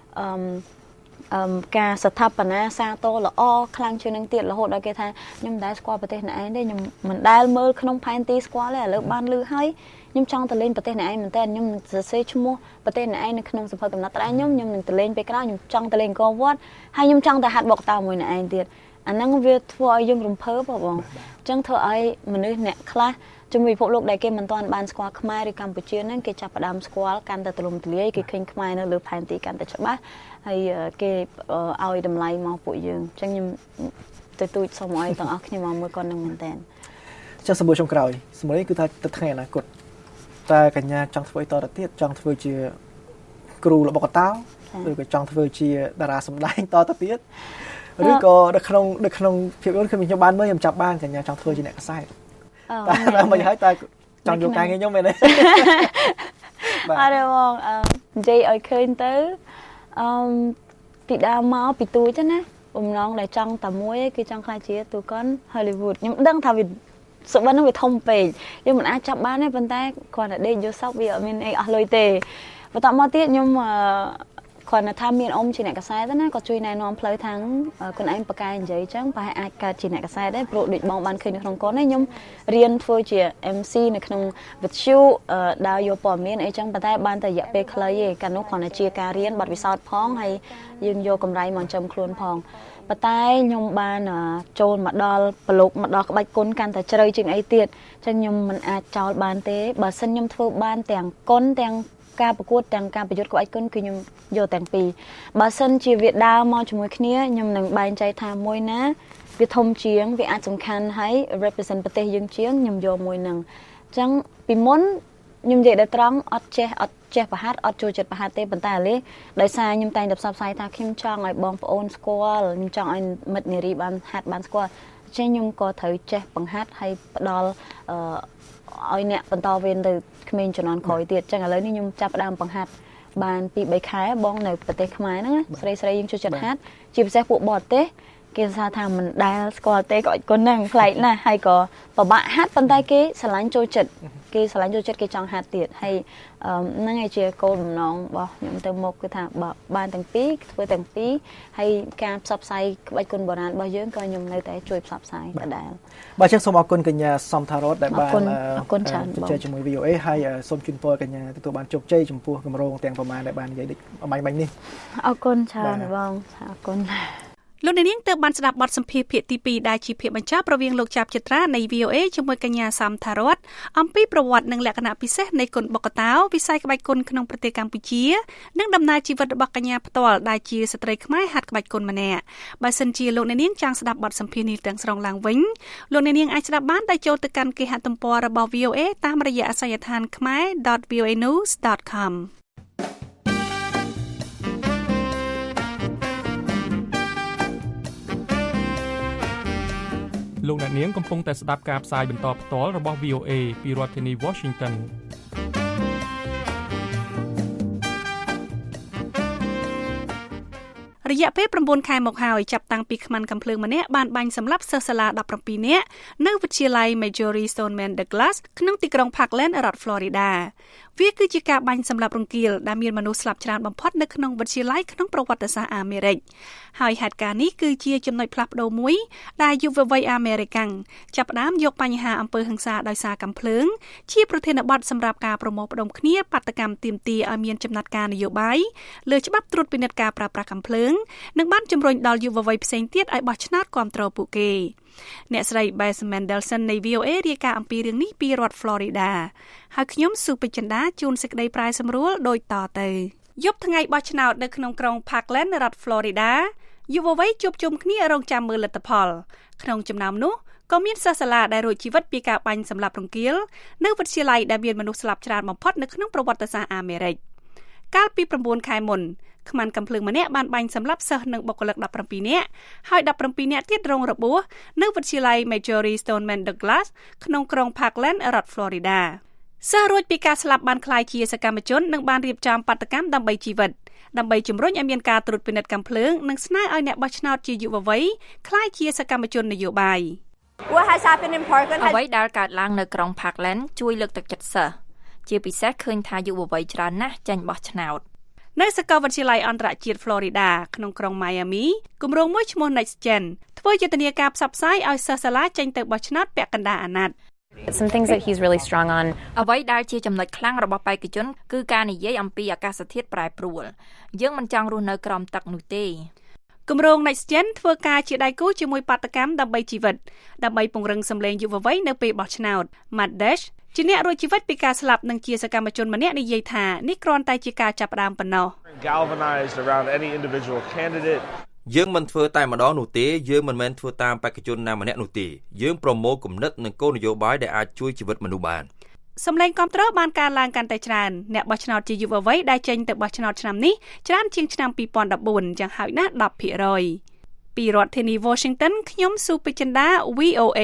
S7: ការស្ថាបនាសាទរល្អខ្លាំងជាងនឹងទៀតរហូតដល់គេថាខ្ញុំមិនដែលស្គាល់ប្រទេសណែឯងទេខ្ញុំមិនដែលមើលក្នុងផែនទីស្គាល់ទេឥឡូវបានឮហើយខ្ញុំចង់ទៅលេងប្រទេសណែឯងមែនតើខ្ញុំនឹងសរសេរឈ្មោះប្រទេសណែឯងនៅក្នុងសៀវភៅកំណត់ត្រាខ្ញុំនឹងទៅលេងពេលក្រោយខ្ញុំចង់ទៅលេងអង្គរវត្តហើយខ្ញុំចង់ទៅហាត់បុកតាមួយណែឯងទៀតអាហ្នឹងវាធ្វើឲ្យយើងរំភើបបងអញ្ចឹងធ្វើឲ្យមនុស្សអ្នកខ្លះជាមួយពិភពលោកដែលគេមិនទាន់បានស្គាល់ខ្មែរឬកម្ពុជាហ្នឹងគេចាប់ផ្ដើមស្គាល់កាន់តែទូលំទូលាយគេឃើញខ្មែរនៅលើផែនទីកាន់តែច្បាស់ហើយគេឲ្យតម្លៃមកពួកយើងអញ្ចឹងខ្ញុំទៅទូចសូមឲ្យទាំងអស់គ្នាមកមើលគាត់នឹងមែនតើ
S6: ចាស់សម្បូរចុងក្រោយសម្រាប់នេះគឺថាទៅថ្ងៃអនាគតតើកញ្ញាចង់ធ្វើអីតទៅទៀតចង់ធ្វើជាគ្រូរបស់កតោឬក៏ចង់ធ្វើជាតារាសម្ដែងតទៅទៀតឬក៏នៅក្នុងភាពយន្តគឺខ្ញុំបានមើលខ្ញុំចាប់បានកញ្ញាចង់ធ្វើជាអ្នកខ្សែតែមិនហើយតើចង់យកការងារខ្ញុំមែនទេ
S7: អរបងនិយាយឲ្យឃើញទៅពីដើមមកពីទូចណាបំណងដែលចង់តែមួយគឺចង់ខ្លាចជាទូកុន Hollywood ខ្ញុំដឹងថាវាសុបិននឹងវាធំពេកយើងមិនអាចចាប់បានទេប៉ុន្តែគ្រាន់តែដេកយកសោកវាអត់មានអីអស់លុយទេបន្តមកទៀតខ្ញុំគ្រាន់តែថាមានអ៊ំជាអ្នកកសែតណាគាត់ជួយណែនាំផ្លូវខាងខ្លួនឯងបកកាយនិយាយអញ្ចឹងប្រហែលអាចកើតជាអ្នកកសែតដែរព្រោះដូចបងបានឃើញនៅក្នុងកូននេះខ្ញុំរៀនធ្វើជា MC នៅក្នុងវិទ្យុដើរយកព័ត៌មានអីចឹងប៉ុន្តែបានតែរយៈពេលខ្លីទេកាលនោះគ្រាន់តែជាការរៀនបទពិសោធន៍ផងហើយយើងយកកម្រៃមកចំខ្លួនផងប៉ុន្តែខ្ញុំបានចូលមកដល់ប្រឡូកមកដល់ក្បាច់គុនកាន់តែជ្រៅជាងអីទៀតអញ្ចឹងខ្ញុំមិនអាចចោលបានទេបើសិនខ្ញុំធ្វើបានទាំងគុនទាំងការប្រកួតទាំងការប្រយុទ្ធក្បាច់គុនគឺខ្ញុំយកទាំងពីរបើសិនជាវាដើរមកជាមួយគ្នាខ្ញុំនឹងបែងចែកថាមួយណាវាធំជាងវាអាចសំខាន់ហើយ represent ប្រទេសយើងជាងខ្ញុំយកមួយនឹងអញ្ចឹងពីមុនខ្ញុំនិយាយដល់ត្រង់អត់ចេះប្រហាត់អត់ចូលចិត្តប្រហាត់ទេប៉ុន្តែឥឡូវដោយសារខ្ញុំតែងតែផ្សព្វផ្សាយថាខ្ញុំចង់ឲ្យបងប្អូនស្គាល់ខ្ញុំចង់ឲ្យមិត្តនារីបានហាត់បានស្គាល់អញ្ចឹងខ្ញុំក៏ត្រូវចេះបង្ហាត់ហើយផ្ដល់ឲ្យអ្នកបន្តវេនទៅក្មេងជំនាន់ក្រោយទៀតអញ្ចឹងឥឡូវនេះខ្ញុំចាប់ផ្ដើមបង្ហាត់បានពី3ខែបងនៅប្រទេសខ្មែរហ្នឹងស្រីយើងចូលចិត្តហាត់ជាពិសេសពួកបរទេសគេថាមិនដែលស្គាល់ទេក៏គុនហ្នឹងប្លែកណាស់ហើយក៏ពិបាកហាត់ប៉ុន្តែគេស្រឡាញ់ចូលចិត្តគេចង់ហាត់ទៀតហើយហ្នឹងឯងជាគោលបំណងរបស់ខ្ញុំទៅមុខគឺថាបានទាំងពីរធ្វើទាំងពីរហើយការផ្សព្វផ្សាយក្បាច់គុនបុរាណរបស់យើងក៏ខ្ញុំនៅតែជួយផ្សព្វផ្សាយដដែល
S6: បាទចឹងសូមអរគុណកញ្ញាសំថារតដែលបាន
S7: អរគុណច្រើន
S6: ជជែកជាមួយ VOA ហើយសូមជូនពរកញ្ញាទទួលបានជោគជ័យចំពោះគម្រោងទាំងប្រមាណដែលបាននិយាយដូចបាញ់នេះ
S7: អរគុណច្រើនបងអរគុណ
S3: លោកអ្នកនាងទើបបានស្ដាប់បទសម្ភាសន៍ភាគទី2ដែលជាភាគបញ្ចប់រវាងលោកចាប់ចិត្រានៃ VOA ជាមួយកញ្ញាសំថារតអំពីប្រវត្តិនិងលក្ខណៈពិសេសនៃគុនបុក្កតោវិស័យក្បាច់គុនក្នុងប្រទេសកម្ពុជានិងដំណើរជីវិតរបស់កញ្ញាផ្ទាល់ដែលជាស្ត្រីខ្មែរហាត់ក្បាច់គុនម្នាក់បើសិនជាលោកអ្នកនាងចង់ស្ដាប់បទសម្ភាសន៍នេះទាំងស្រុងឡើងវិញលោកអ្នកនាងអាចស្ដាប់បានដោយចូលទៅកាន់គេហទំព័ររបស់ VOA តាមរយៈអាសយដ្ឋានkhmer.voanews.com
S12: លោកអ្នកនាងកំពុងតែស្ដាប់ការផ្សាយបន្តផ្ទាល់របស់ VOA ពីរដ្ឋធានី Washington
S3: រយៈពេល9ខែមកហើយចាប់តាំងពីខ្មាន់កំភ្លើងម្នាក់បានបាញ់សម្លាប់សិស្សសាលា17នាក់នៅវិទ្យាល័យ Marjory Stoneman Douglas ក្នុងទីក្រុង Parkland រដ្ឋ Florida វាគឺជាការបាញ់សម្លាប់រង្គាលដែលមានមនុស្សស្លាប់ច្រើនបំផុតនៅក្នុងវិទ្យាល័យក្នុងប្រវត្តិសាស្ត្រអាមេរិកហើយហេតុការណ៍នេះគឺជាចំណុចផ្លាស់ប្ដូរមួយដែលយុវវ័យអាមេរិកាំងចាប់ផ្ដើមយកបញ្ហាអំពើហិង្សាដោយសារកាំភ្លើងជាប្រធានបទសម្រាប់ការប្រមូលផ្ដុំគ្នាបាតកម្មទាមទារឲ្យមានចំណាត់ការនយោបាយលើច្បាប់ត្រួតពិនិត្យការប្រើប្រាស់កាំភ្លើងនិងបានជំរុញដល់យុវវ័យផ្សេងទៀតឲ្យបោះឆ្នោតគាំទ្រពួកគេអ្នកស្រី Beth Mendelson នៃ VOA រាយការណ៍អំពីរឿងនេះពីរដ្ឋ Florida ហើយខ្ញុំស៊ូពេជ្រចិន្តាជួនសេចក្តីប្រាយសម្រួលដូចតទៅយប់ថ្ងៃបោះឆ្នោតនៅក្នុងក្រុង Parkland រដ្ឋ Florida យុវវ័យជួបជុំគ្នារងចាំមើលលទ្ធផលក្នុងចំណោមនោះក៏មានសិស្សសាលាដែលរួចជីវិតពីការបាញ់សម្លាប់រង្គាលនៅវិទ្យាល័យដែលមានមនុស្សស្លាប់ច្រើនបំផុតនៅក្នុងប្រវត្តិសាស្ត្រអាមេរិកកាលពី9ខែមុនខ្មាន់កំភ្លើងម្នាក់បានបាញ់សម្លាប់សិស្សនិងបុគ្គលិក17នាក់ហើយ17នាក់ទៀតរងរបួសនៅវិទ្យាល័យ Marjory Stoneman Douglas ក្នុងក្រុង Parkland រដ្ឋ Florida សិស្សរួចពីការស្លាប់បានក្លាយជាសកម្មជននិងបានរៀបចំបាតកម្មដើម្បីជីវិតដើម្បីជំរុញឲ្យមានការត្រួតពិនិត្យកាំភ្លើងនិងស្នើឲ្យអ្នកបោះឆ្នោតជាយុវវ័យក្លាយជាសកម្មជននយោបាយ
S13: អ្វីដែលកើតឡើងនៅក្រុង Parkland ជួយលើកទឹកចិត្តសិស្សជាពិសេសឃើញថាយុវវ័យច្រើនណាស់ចេញបោះឆ្នោត
S3: នៅសាកលវិទ្យាល័យអន្តរជាតិ Florida ក្នុងក្រុង Miami គម្រោងមួយឈ្មោះ Next Gen ធ្វើយុទ្ធនាការផ្សព្វផ្សាយឲ្យសិស្សសាលាចេញទៅបោះឆ្នោតពាក់កណ្ដាលអាណត្តិ
S13: Some things that he's really strong on អ្វីដែលជាចំណុចខ្លាំងរបស់បេក្ខជនគឺការនិយាយអំពីអាកាសធាតុប្រែប្រួលយើងមិនចង់រស់នៅក្រោមទឹកនោះទេ
S3: គម្រោង Next Gen ធ្វើការជាដៃគូជាមួយបាតកម្មដើម្បីជីវិតដើម្បីពង្រឹងសម្លេងយុវវ័យនៅពេលបោះឆ្នោត Matt Dash ជាអ្នករួចជីវិតពីការស្លាប់និងជាសកម្មជនម្នាក់និយាយថានេះគ្រាន់តែជាការចាប់ផ្ដើមប៉ុណ្ណោះ
S4: យើងមិនធ្វើតែម្ដងនោះទេយើងមិនមែនធ្វើតាមបេក្ខជនណាម្នាក់នោះទេយើងប្រមូលគំនិតនិងគោលនយោបាយដែលអាចជួយជីវិតមនុស្សបាន
S3: សម្លេងគាំទ្របានកើនឡើងកាន់តែច្រើនអ្នកបោះឆ្នោតជាយុវវ័យដែលចេញទៅបោះឆ្នោតឆ្នាំនេះច្រើនជាងឆ្នាំ2014យ៉ាងហោចណាស់ 10% ពីរដ្ឋធានី Washington ខ្ញុំស៊ូពេជ្រចិន្តា VOA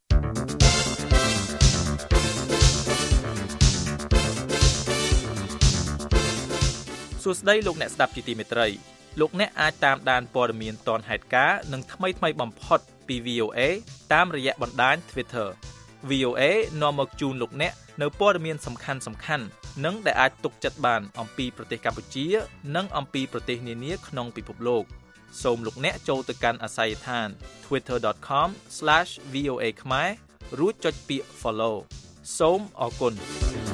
S8: សួស្តីលោកអ្នកស្ដាប់ជាទីមេត្រីលោកអ្នកអាចតាមដានព័ត៌មានទាន់ហេតុការណ៍និងថ្មីៗបំផុតពី VOA តាមរយៈបណ្ដាញ Twitter VOA នាំមកជូនលោកអ្នកនៅព័ត៌មានសំខាន់ៗនិងដែលអាចទុកចិត្តបានអំពីប្រទេសកម្ពុជានិងអំពីប្រទេសនានាក្នុងពិភពលោកសូមលោកអ្នកចូលទៅកាន់អាសយដ្ឋាន twitter.com/voa ខ្មែររួចចុចពាក្យ follow សូមអរគុណ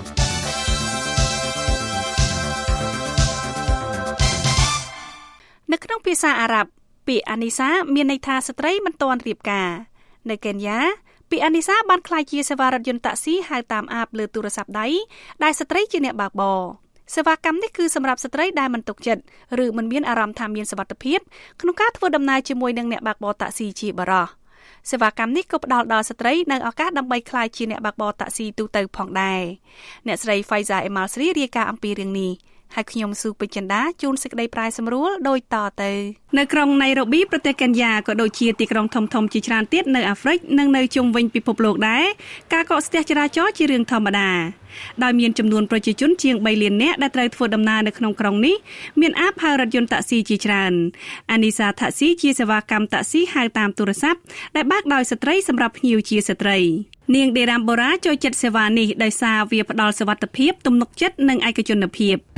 S3: នៅក្នុងភាសាអារ៉ាប់ពាក្យអានីសាមានន័យថាស្ត្រីមិនទាន់រៀបការនៅកេនយ៉ាពាក្យអានីសាបានក្លាយជាសេវារថយន្តតាក់ស៊ីហៅតាមអាបលើទូរស័ព្ទដៃដែលស្ត្រីជាអ្នកបើកបរសេវាកម្មនេះគឺសម្រាប់ស្ត្រីដែលមិនទុកចិត្តឬមិនមានអារម្មណ៍ថាមានសុវត្ថិភាពក្នុងការធ្វើដំណើរជាមួយនឹងអ្នកបើកបរតាក់ស៊ីជាបរិសុទ្ធសេវាកម្មនេះក៏ផ្ដល់ដល់ស្ត្រីនៅឱកាសដើម្បីក្លាយជាអ្នកបើកបរតាក់ស៊ីទូទៅផងដែរអ្នកស្រី Faiza Emalsri រាយការណ៍អំពីរឿងនេះហើយខ្ញុំស៊ូពេជ្រចិន្តាជួនសេចក្តីប្រាយសម្រួលដូចតទៅនៅក្រុងណៃរ៉ូប៊ីប្រទេសកេនយ៉ាក៏ដូចជាទីក្រុងធំៗជាច្រើនទៀតនៅអាហ្វ្រិកនិងនៅជុំវិញពិភពលោកដែរការកកស្ទះចរាចរណ៍ជារឿងធម្មតាដោយមានចំនួនប្រជាជនជាង3លាននាក់ដែលត្រូវធ្វើដំណើរនៅក្នុងក្រុងនេះមានអាបហៅរថយន្តតាក់ស៊ីជាច្រើនអានីសាតាក់ស៊ីជាសេវាកម្មតាក់ស៊ីហៅតាមទូរស័ព្ទដែលបើកដោយស្ត្រីសម្រាប់ភ្ញៀវជាស្ត្រីនាងដេរ៉ាំបូរ៉ាចូលចិត្តសេវានេះដោយសារវាផ្ដល់សុវត្ថិភាពទំនុកចិត្តនិងឯកជនភាព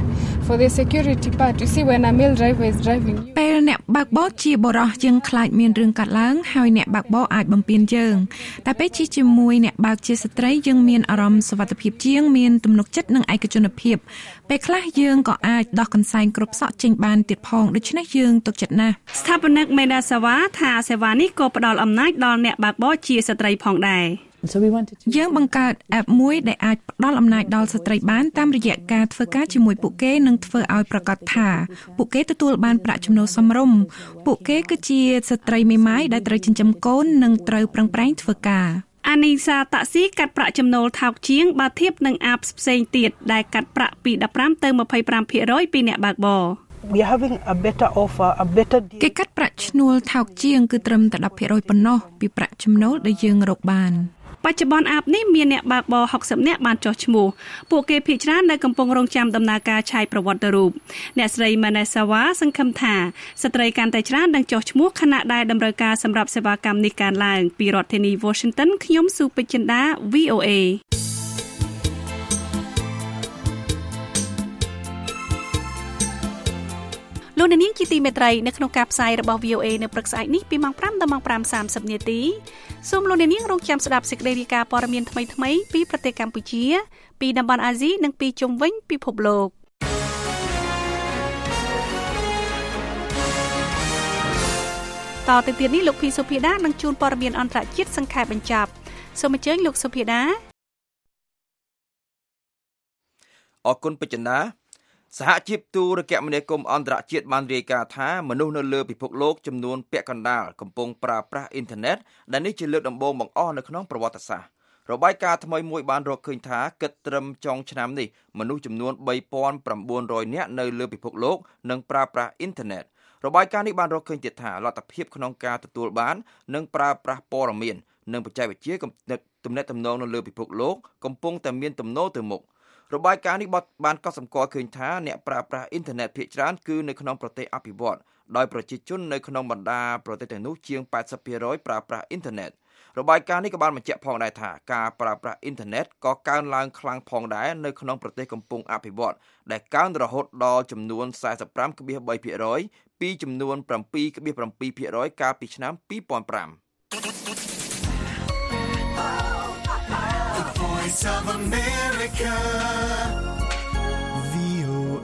S14: for the security part you see when a male driver is driving
S15: ពេលអ្នកបើកបរជាបរិសុទ្ធយើងខ្លាចមានរឿងកាត់ឡើងហើយអ្នកបើកបរអាចបំពានយើងតែពេលជិះជាមួយអ្នកបើកជាស្ត្រីយើងមានអារម្មណ៍សុវត្ថិភាពជាងមានទំនុកចិត្តនិងឯកជនភាពពេលខ្លះយើងក៏អាចដោះកន្សែងគ្រប់សក់ចេញបានទៀតផងដូច្នេះយើងទុកចិត្តណាស់
S3: ស្ថាបនិកមេដាសាវ៉ាថាសេវានេះក៏ផ្ដល់អំណាចដល់អ្នកបើកបរជាស្ត្រីផងដែរ
S15: យើងបង្កើត app មួយដែលអាចផ្ដល់អំណាចដល់ស្ត្រីបានតាមរយៈការធ្វើការជាមួយពួកគេនិងធ្វើឲ្យប្រកាសថាពួកគេទទួលបានប្រាក់ចំណូលសមរម្យពួកគេគឺជាស្ត្រីមេម៉ាយដែលត្រូវចិញ្ចឹមកូននិងត្រូវប្រឹងប្រែងធ្វើការ
S3: អានីសាតាក់ស៊ីកាត់ប្រាក់ចំណូលថោកជាងបើធៀបនឹង app ផ្សេងទៀតដែលកាត់ប្រាក់ពី15ទៅ 25% ពីអ្នកបើកបរ
S16: we are having a better offer a better deal
S15: គេកាត់ប្រាក់ឈ្នួលថោកជាងគឺត្រឹមតែ 10% ប៉ុណ្ណោះពីប្រាក់ចំណូលដែលយើងរកបាន
S3: បច្ចុប្បន្នអាប់នេះមានអ្នកបើកបរ60នាក់បានចុះឈ្មោះពួកគេភាគច្រើននៅកំពុងរងចាំដំណើរការឆាយប្រវត្តិរូបអ្នកស្រី Manasawa សង្ឃឹមថាស្ត្រីកាន់តែច្រើននឹងចុះឈ្មោះខណៈដែលតម្រូវការសម្រាប់សេវាកម្មនេះកើនឡើងពីរដ្ឋធានី Washington ខ្ញុំស៊ូពេជ្រចិន្តា VOAលោកនាងជាទីមេត្រីនៅក្នុងការផ្សាយរបស់ VOA នៅព្រឹកស្អែកនេះពីម៉ោង5ដល់ម៉ោង 5:30 នាទីសូមលោកនាងរងចាំស្ដាប់សេចក្តីរាយការណ៍ព័ត៌មានថ្មីៗពីប្រទេសកម្ពុជាពីតំបន់អាស៊ីនិងពីជុំវិញពិភពលោកតទៅទៀតនេះលោកភីសុភាដានឹងជូនព័ត៌មានអន្តរជាតិសង្ខេបបញ្ចប់សូមអញ្ជើញលោកសុភាដា
S4: អរគុណពេជ្រណាសហជីពទូរគមនាគមន៍អន្តរជាតិបានរាយការណ៍ថាមនុស្សនៅលើពិភពលោកចំនួនពាក់កណ្ដាលកំពុងប្រើប្រាស់អ៊ីនធឺណិតដែលនេះជាលើកដំបូងបង្អស់នៅក្នុងប្រវត្តិសាស្ត្ររបាយការណ៍ថ្មីមួយបានរកឃើញថាគិតត្រឹមចុងឆ្នាំនេះមនុស្សចំនួន 3,900 នាក់នៅលើពិភពលោកនឹងប្រើប្រាស់អ៊ីនធឺណិតរបាយការណ៍នេះបានរកឃើញទៀតថាលទ្ធភាពក្នុងការទទួលបាននិងប្រើប្រាស់ព័ត៌មាននិងបច្ចេកវិទ្យាទំនាក់ទំនងនៅលើពិភពលោកកំពុងតែមានទំនោរទៅមុខរបាយការណ៍នេះបានកត់សម្គាល់ឃើញថាអ្នកប្រើប្រាស់អ៊ីនធឺណិតភាគច្រើនគឺនៅក្នុងប្រទេសអភិវឌ្ឍន៍ដោយប្រជាជននៅក្នុងបណ្ដាប្រទេសទាំងនោះជាង 80% ប្រើប្រាស់អ៊ីនធឺណិតរបាយការណ៍នេះក៏បានបញ្ជាក់ផងដែរថាការប្រើប្រាស់អ៊ីនធឺណិតក៏កើនឡើងខ្លាំងផងដែរនៅក្នុងប្រទេសកំពុងអភិវឌ្ឍន៍ដែលកើនរហូតដល់ចំនួន 45.3% ពីចំនួន 7.7% កាលពីឆ្នាំ 2005
S2: Voice of America VOA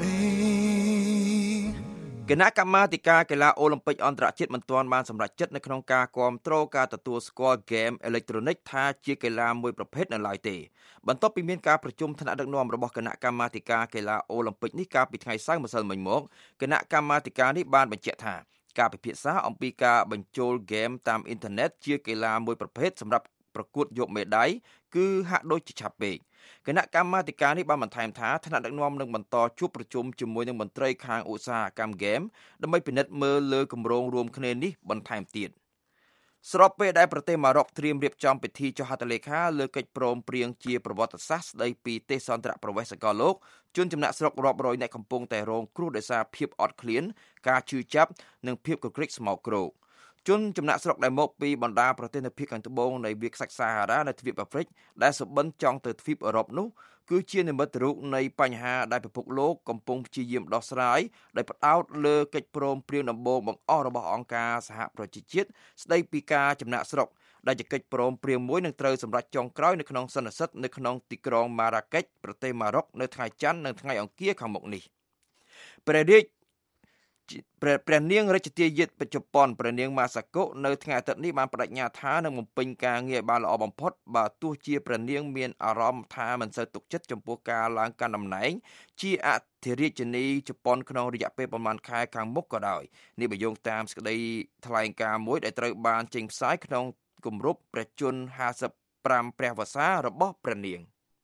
S4: គណៈកម្មាធិការកីឡាអូឡ িম্প ិកអន្តរជាតិមិនទាន់បានសម្រេចចិត្តនៅក្នុងការគាំទ្រការទទួលស្គាល់ហ្គេមអេឡិចត្រូនិកថាជាកីឡាមួយប្រភេទនៅឡើយទេបន្ទាប់ពីមានការប្រជុំថ្នាក់ដឹកនាំរបស់គណៈកម្មាធិការកីឡាអូឡ িম্প ិកនេះកាលពីថ្ងៃសៅរ៍ម្សិលមិញមកគណៈកម្មាធិការនេះបានបញ្ជាក់ថាការពិភាក្សាអំពីការបញ្ចូលហ្គេមតាមអ៊ីនធឺណិតជាកីឡាមួយប្រភេទសម្រាប់ប្រកួតយកមេដាយគឺហាក់ដូចជាឆាប់ពេកគណៈកម្មាធិការនេះបានបន្ថែមថាថ្នាក់ដឹកនាំនឹងបន្តជួបប្រជុំជាមួយនឹងមន្ត្រីខាងឧស្សាហកម្មហ្គេមដើម្បីពិនិត្យមើលលើគម្រោងរួមគ្នានេះបន្ថែមទៀតស្របពេលដែលប្រទេសម៉ារ៉ុកត្រៀមរៀបចំពិធីចុះហត្ថលេខាលើកិច្ចព្រមព្រៀងជាប្រវត្តិសាស្ត្រស្តីពីទេសន្តរប្រវេសកលលោកជនចំណាក់ស្រុករាប់រយអ្នកកំពុងតែរងគ្រោះដោយសារភាពអត់ឃ្លានការឈឺចាប់និងភាពកក្រែកស្មោកគ្រោកជនចំណាក់ស្រុកដែលមកពីបណ្ដាប្រទេសនៅភាគខាងត្បូងនៃវាលខ្សាច់សាហារ៉ានៅទ្វីបអាហ្វ្រិកដែលសុបិនចង់ទៅទ្វីបអឺរ៉ុបនោះគឺជានិមិត្តរូបនៃបញ្ហាដែលពិភពលោកកំពុងព្យាយាមដោះស្រាយដោយផ្ដោតលើកិច្ចព្រមព្រៀងដំបូងបង្អស់របស់អង្គការសហប្រជាជាតិស្ដីពីការចំណាក់ស្រុកដែលជាកិច្ចព្រមព្រៀងមួយនឹងត្រូវសម្រេចចុងក្រោយនៅក្នុងសន្និសីទនៅក្នុងទីក្រុងម៉ារ៉ាកេចប្រទេសម៉ារ៉ុកនៅថ្ងៃច័ន្ទនិងថ្ងៃអង្គារខាងមុខនេះព្រះនាងរាជទាយាទជប៉ុនព្រះនាងម៉ាសាកូនៅថ្ងៃអាទិត្យនេះបានបដិញ្ញាថានឹងបំពេញការងារបានល្អបំផុតបើទោះជាព្រះនាងមានអារម្មណ៍ថាមិនសូវទុកចិត្តចំពោះការឡើងកាន់តំណែងជាអធិរាជិនីជប៉ុនក្នុងរយៈពេលប្រមាណខែខាងមុខក៏ដោយនេះបញ្យងតាមសេចក្តីថ្លែងការណ៍មួយដែលត្រូវបានចេញផ្សាយក្នុងគម្រប់ព្រះជន្ម55ព្រះវស្សារបស់ព្រះនាង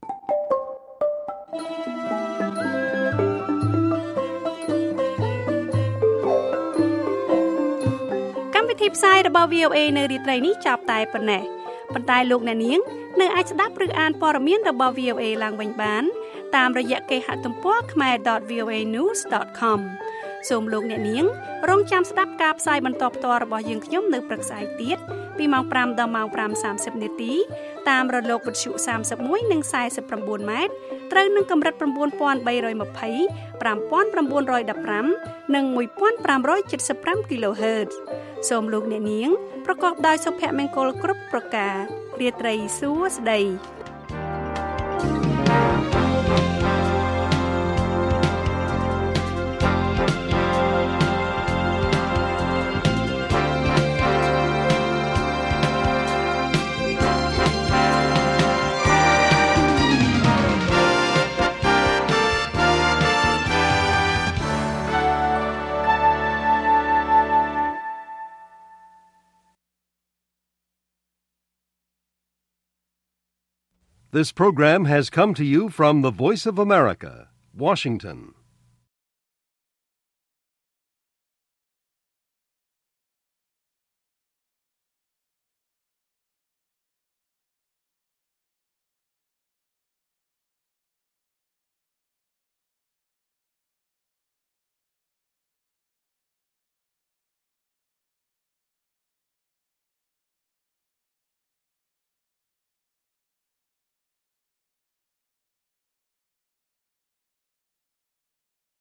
S3: វិធីផ្សាយរបស់ VOA នៅរាត្រីនេះចាប់តែប៉ុណ្ណេះប៉ុន្តែលោកអ្នកនាងនៅអាចស្ដាប់ឬអានព័ត៌មានរបស់ VOA ឡើងវិញបានតាមរយៈគេហទំព័រ khmer.voanews.com សូមលោកអ្នកនាងរងចាំស្ដាប់ការផ្សាយបន្តផ្ទាល់របស់យើងខ្ញុំនៅព្រឹកស្អែកទៀតពីម៉ោង5ដល់ម៉ោង 5:30 នាទីតាមរលកវិទ្យុ31និង49ម៉ែត្រត្រូវនឹងកម្រិត 9320 5915 និង1575 kHz សូមលោកអ្នកនាងប្រកបដោយសុភមង្គលគ្រប់ប្រការរាត្រីសួស្តី
S1: This program has come to you from the Voice of America, Washington.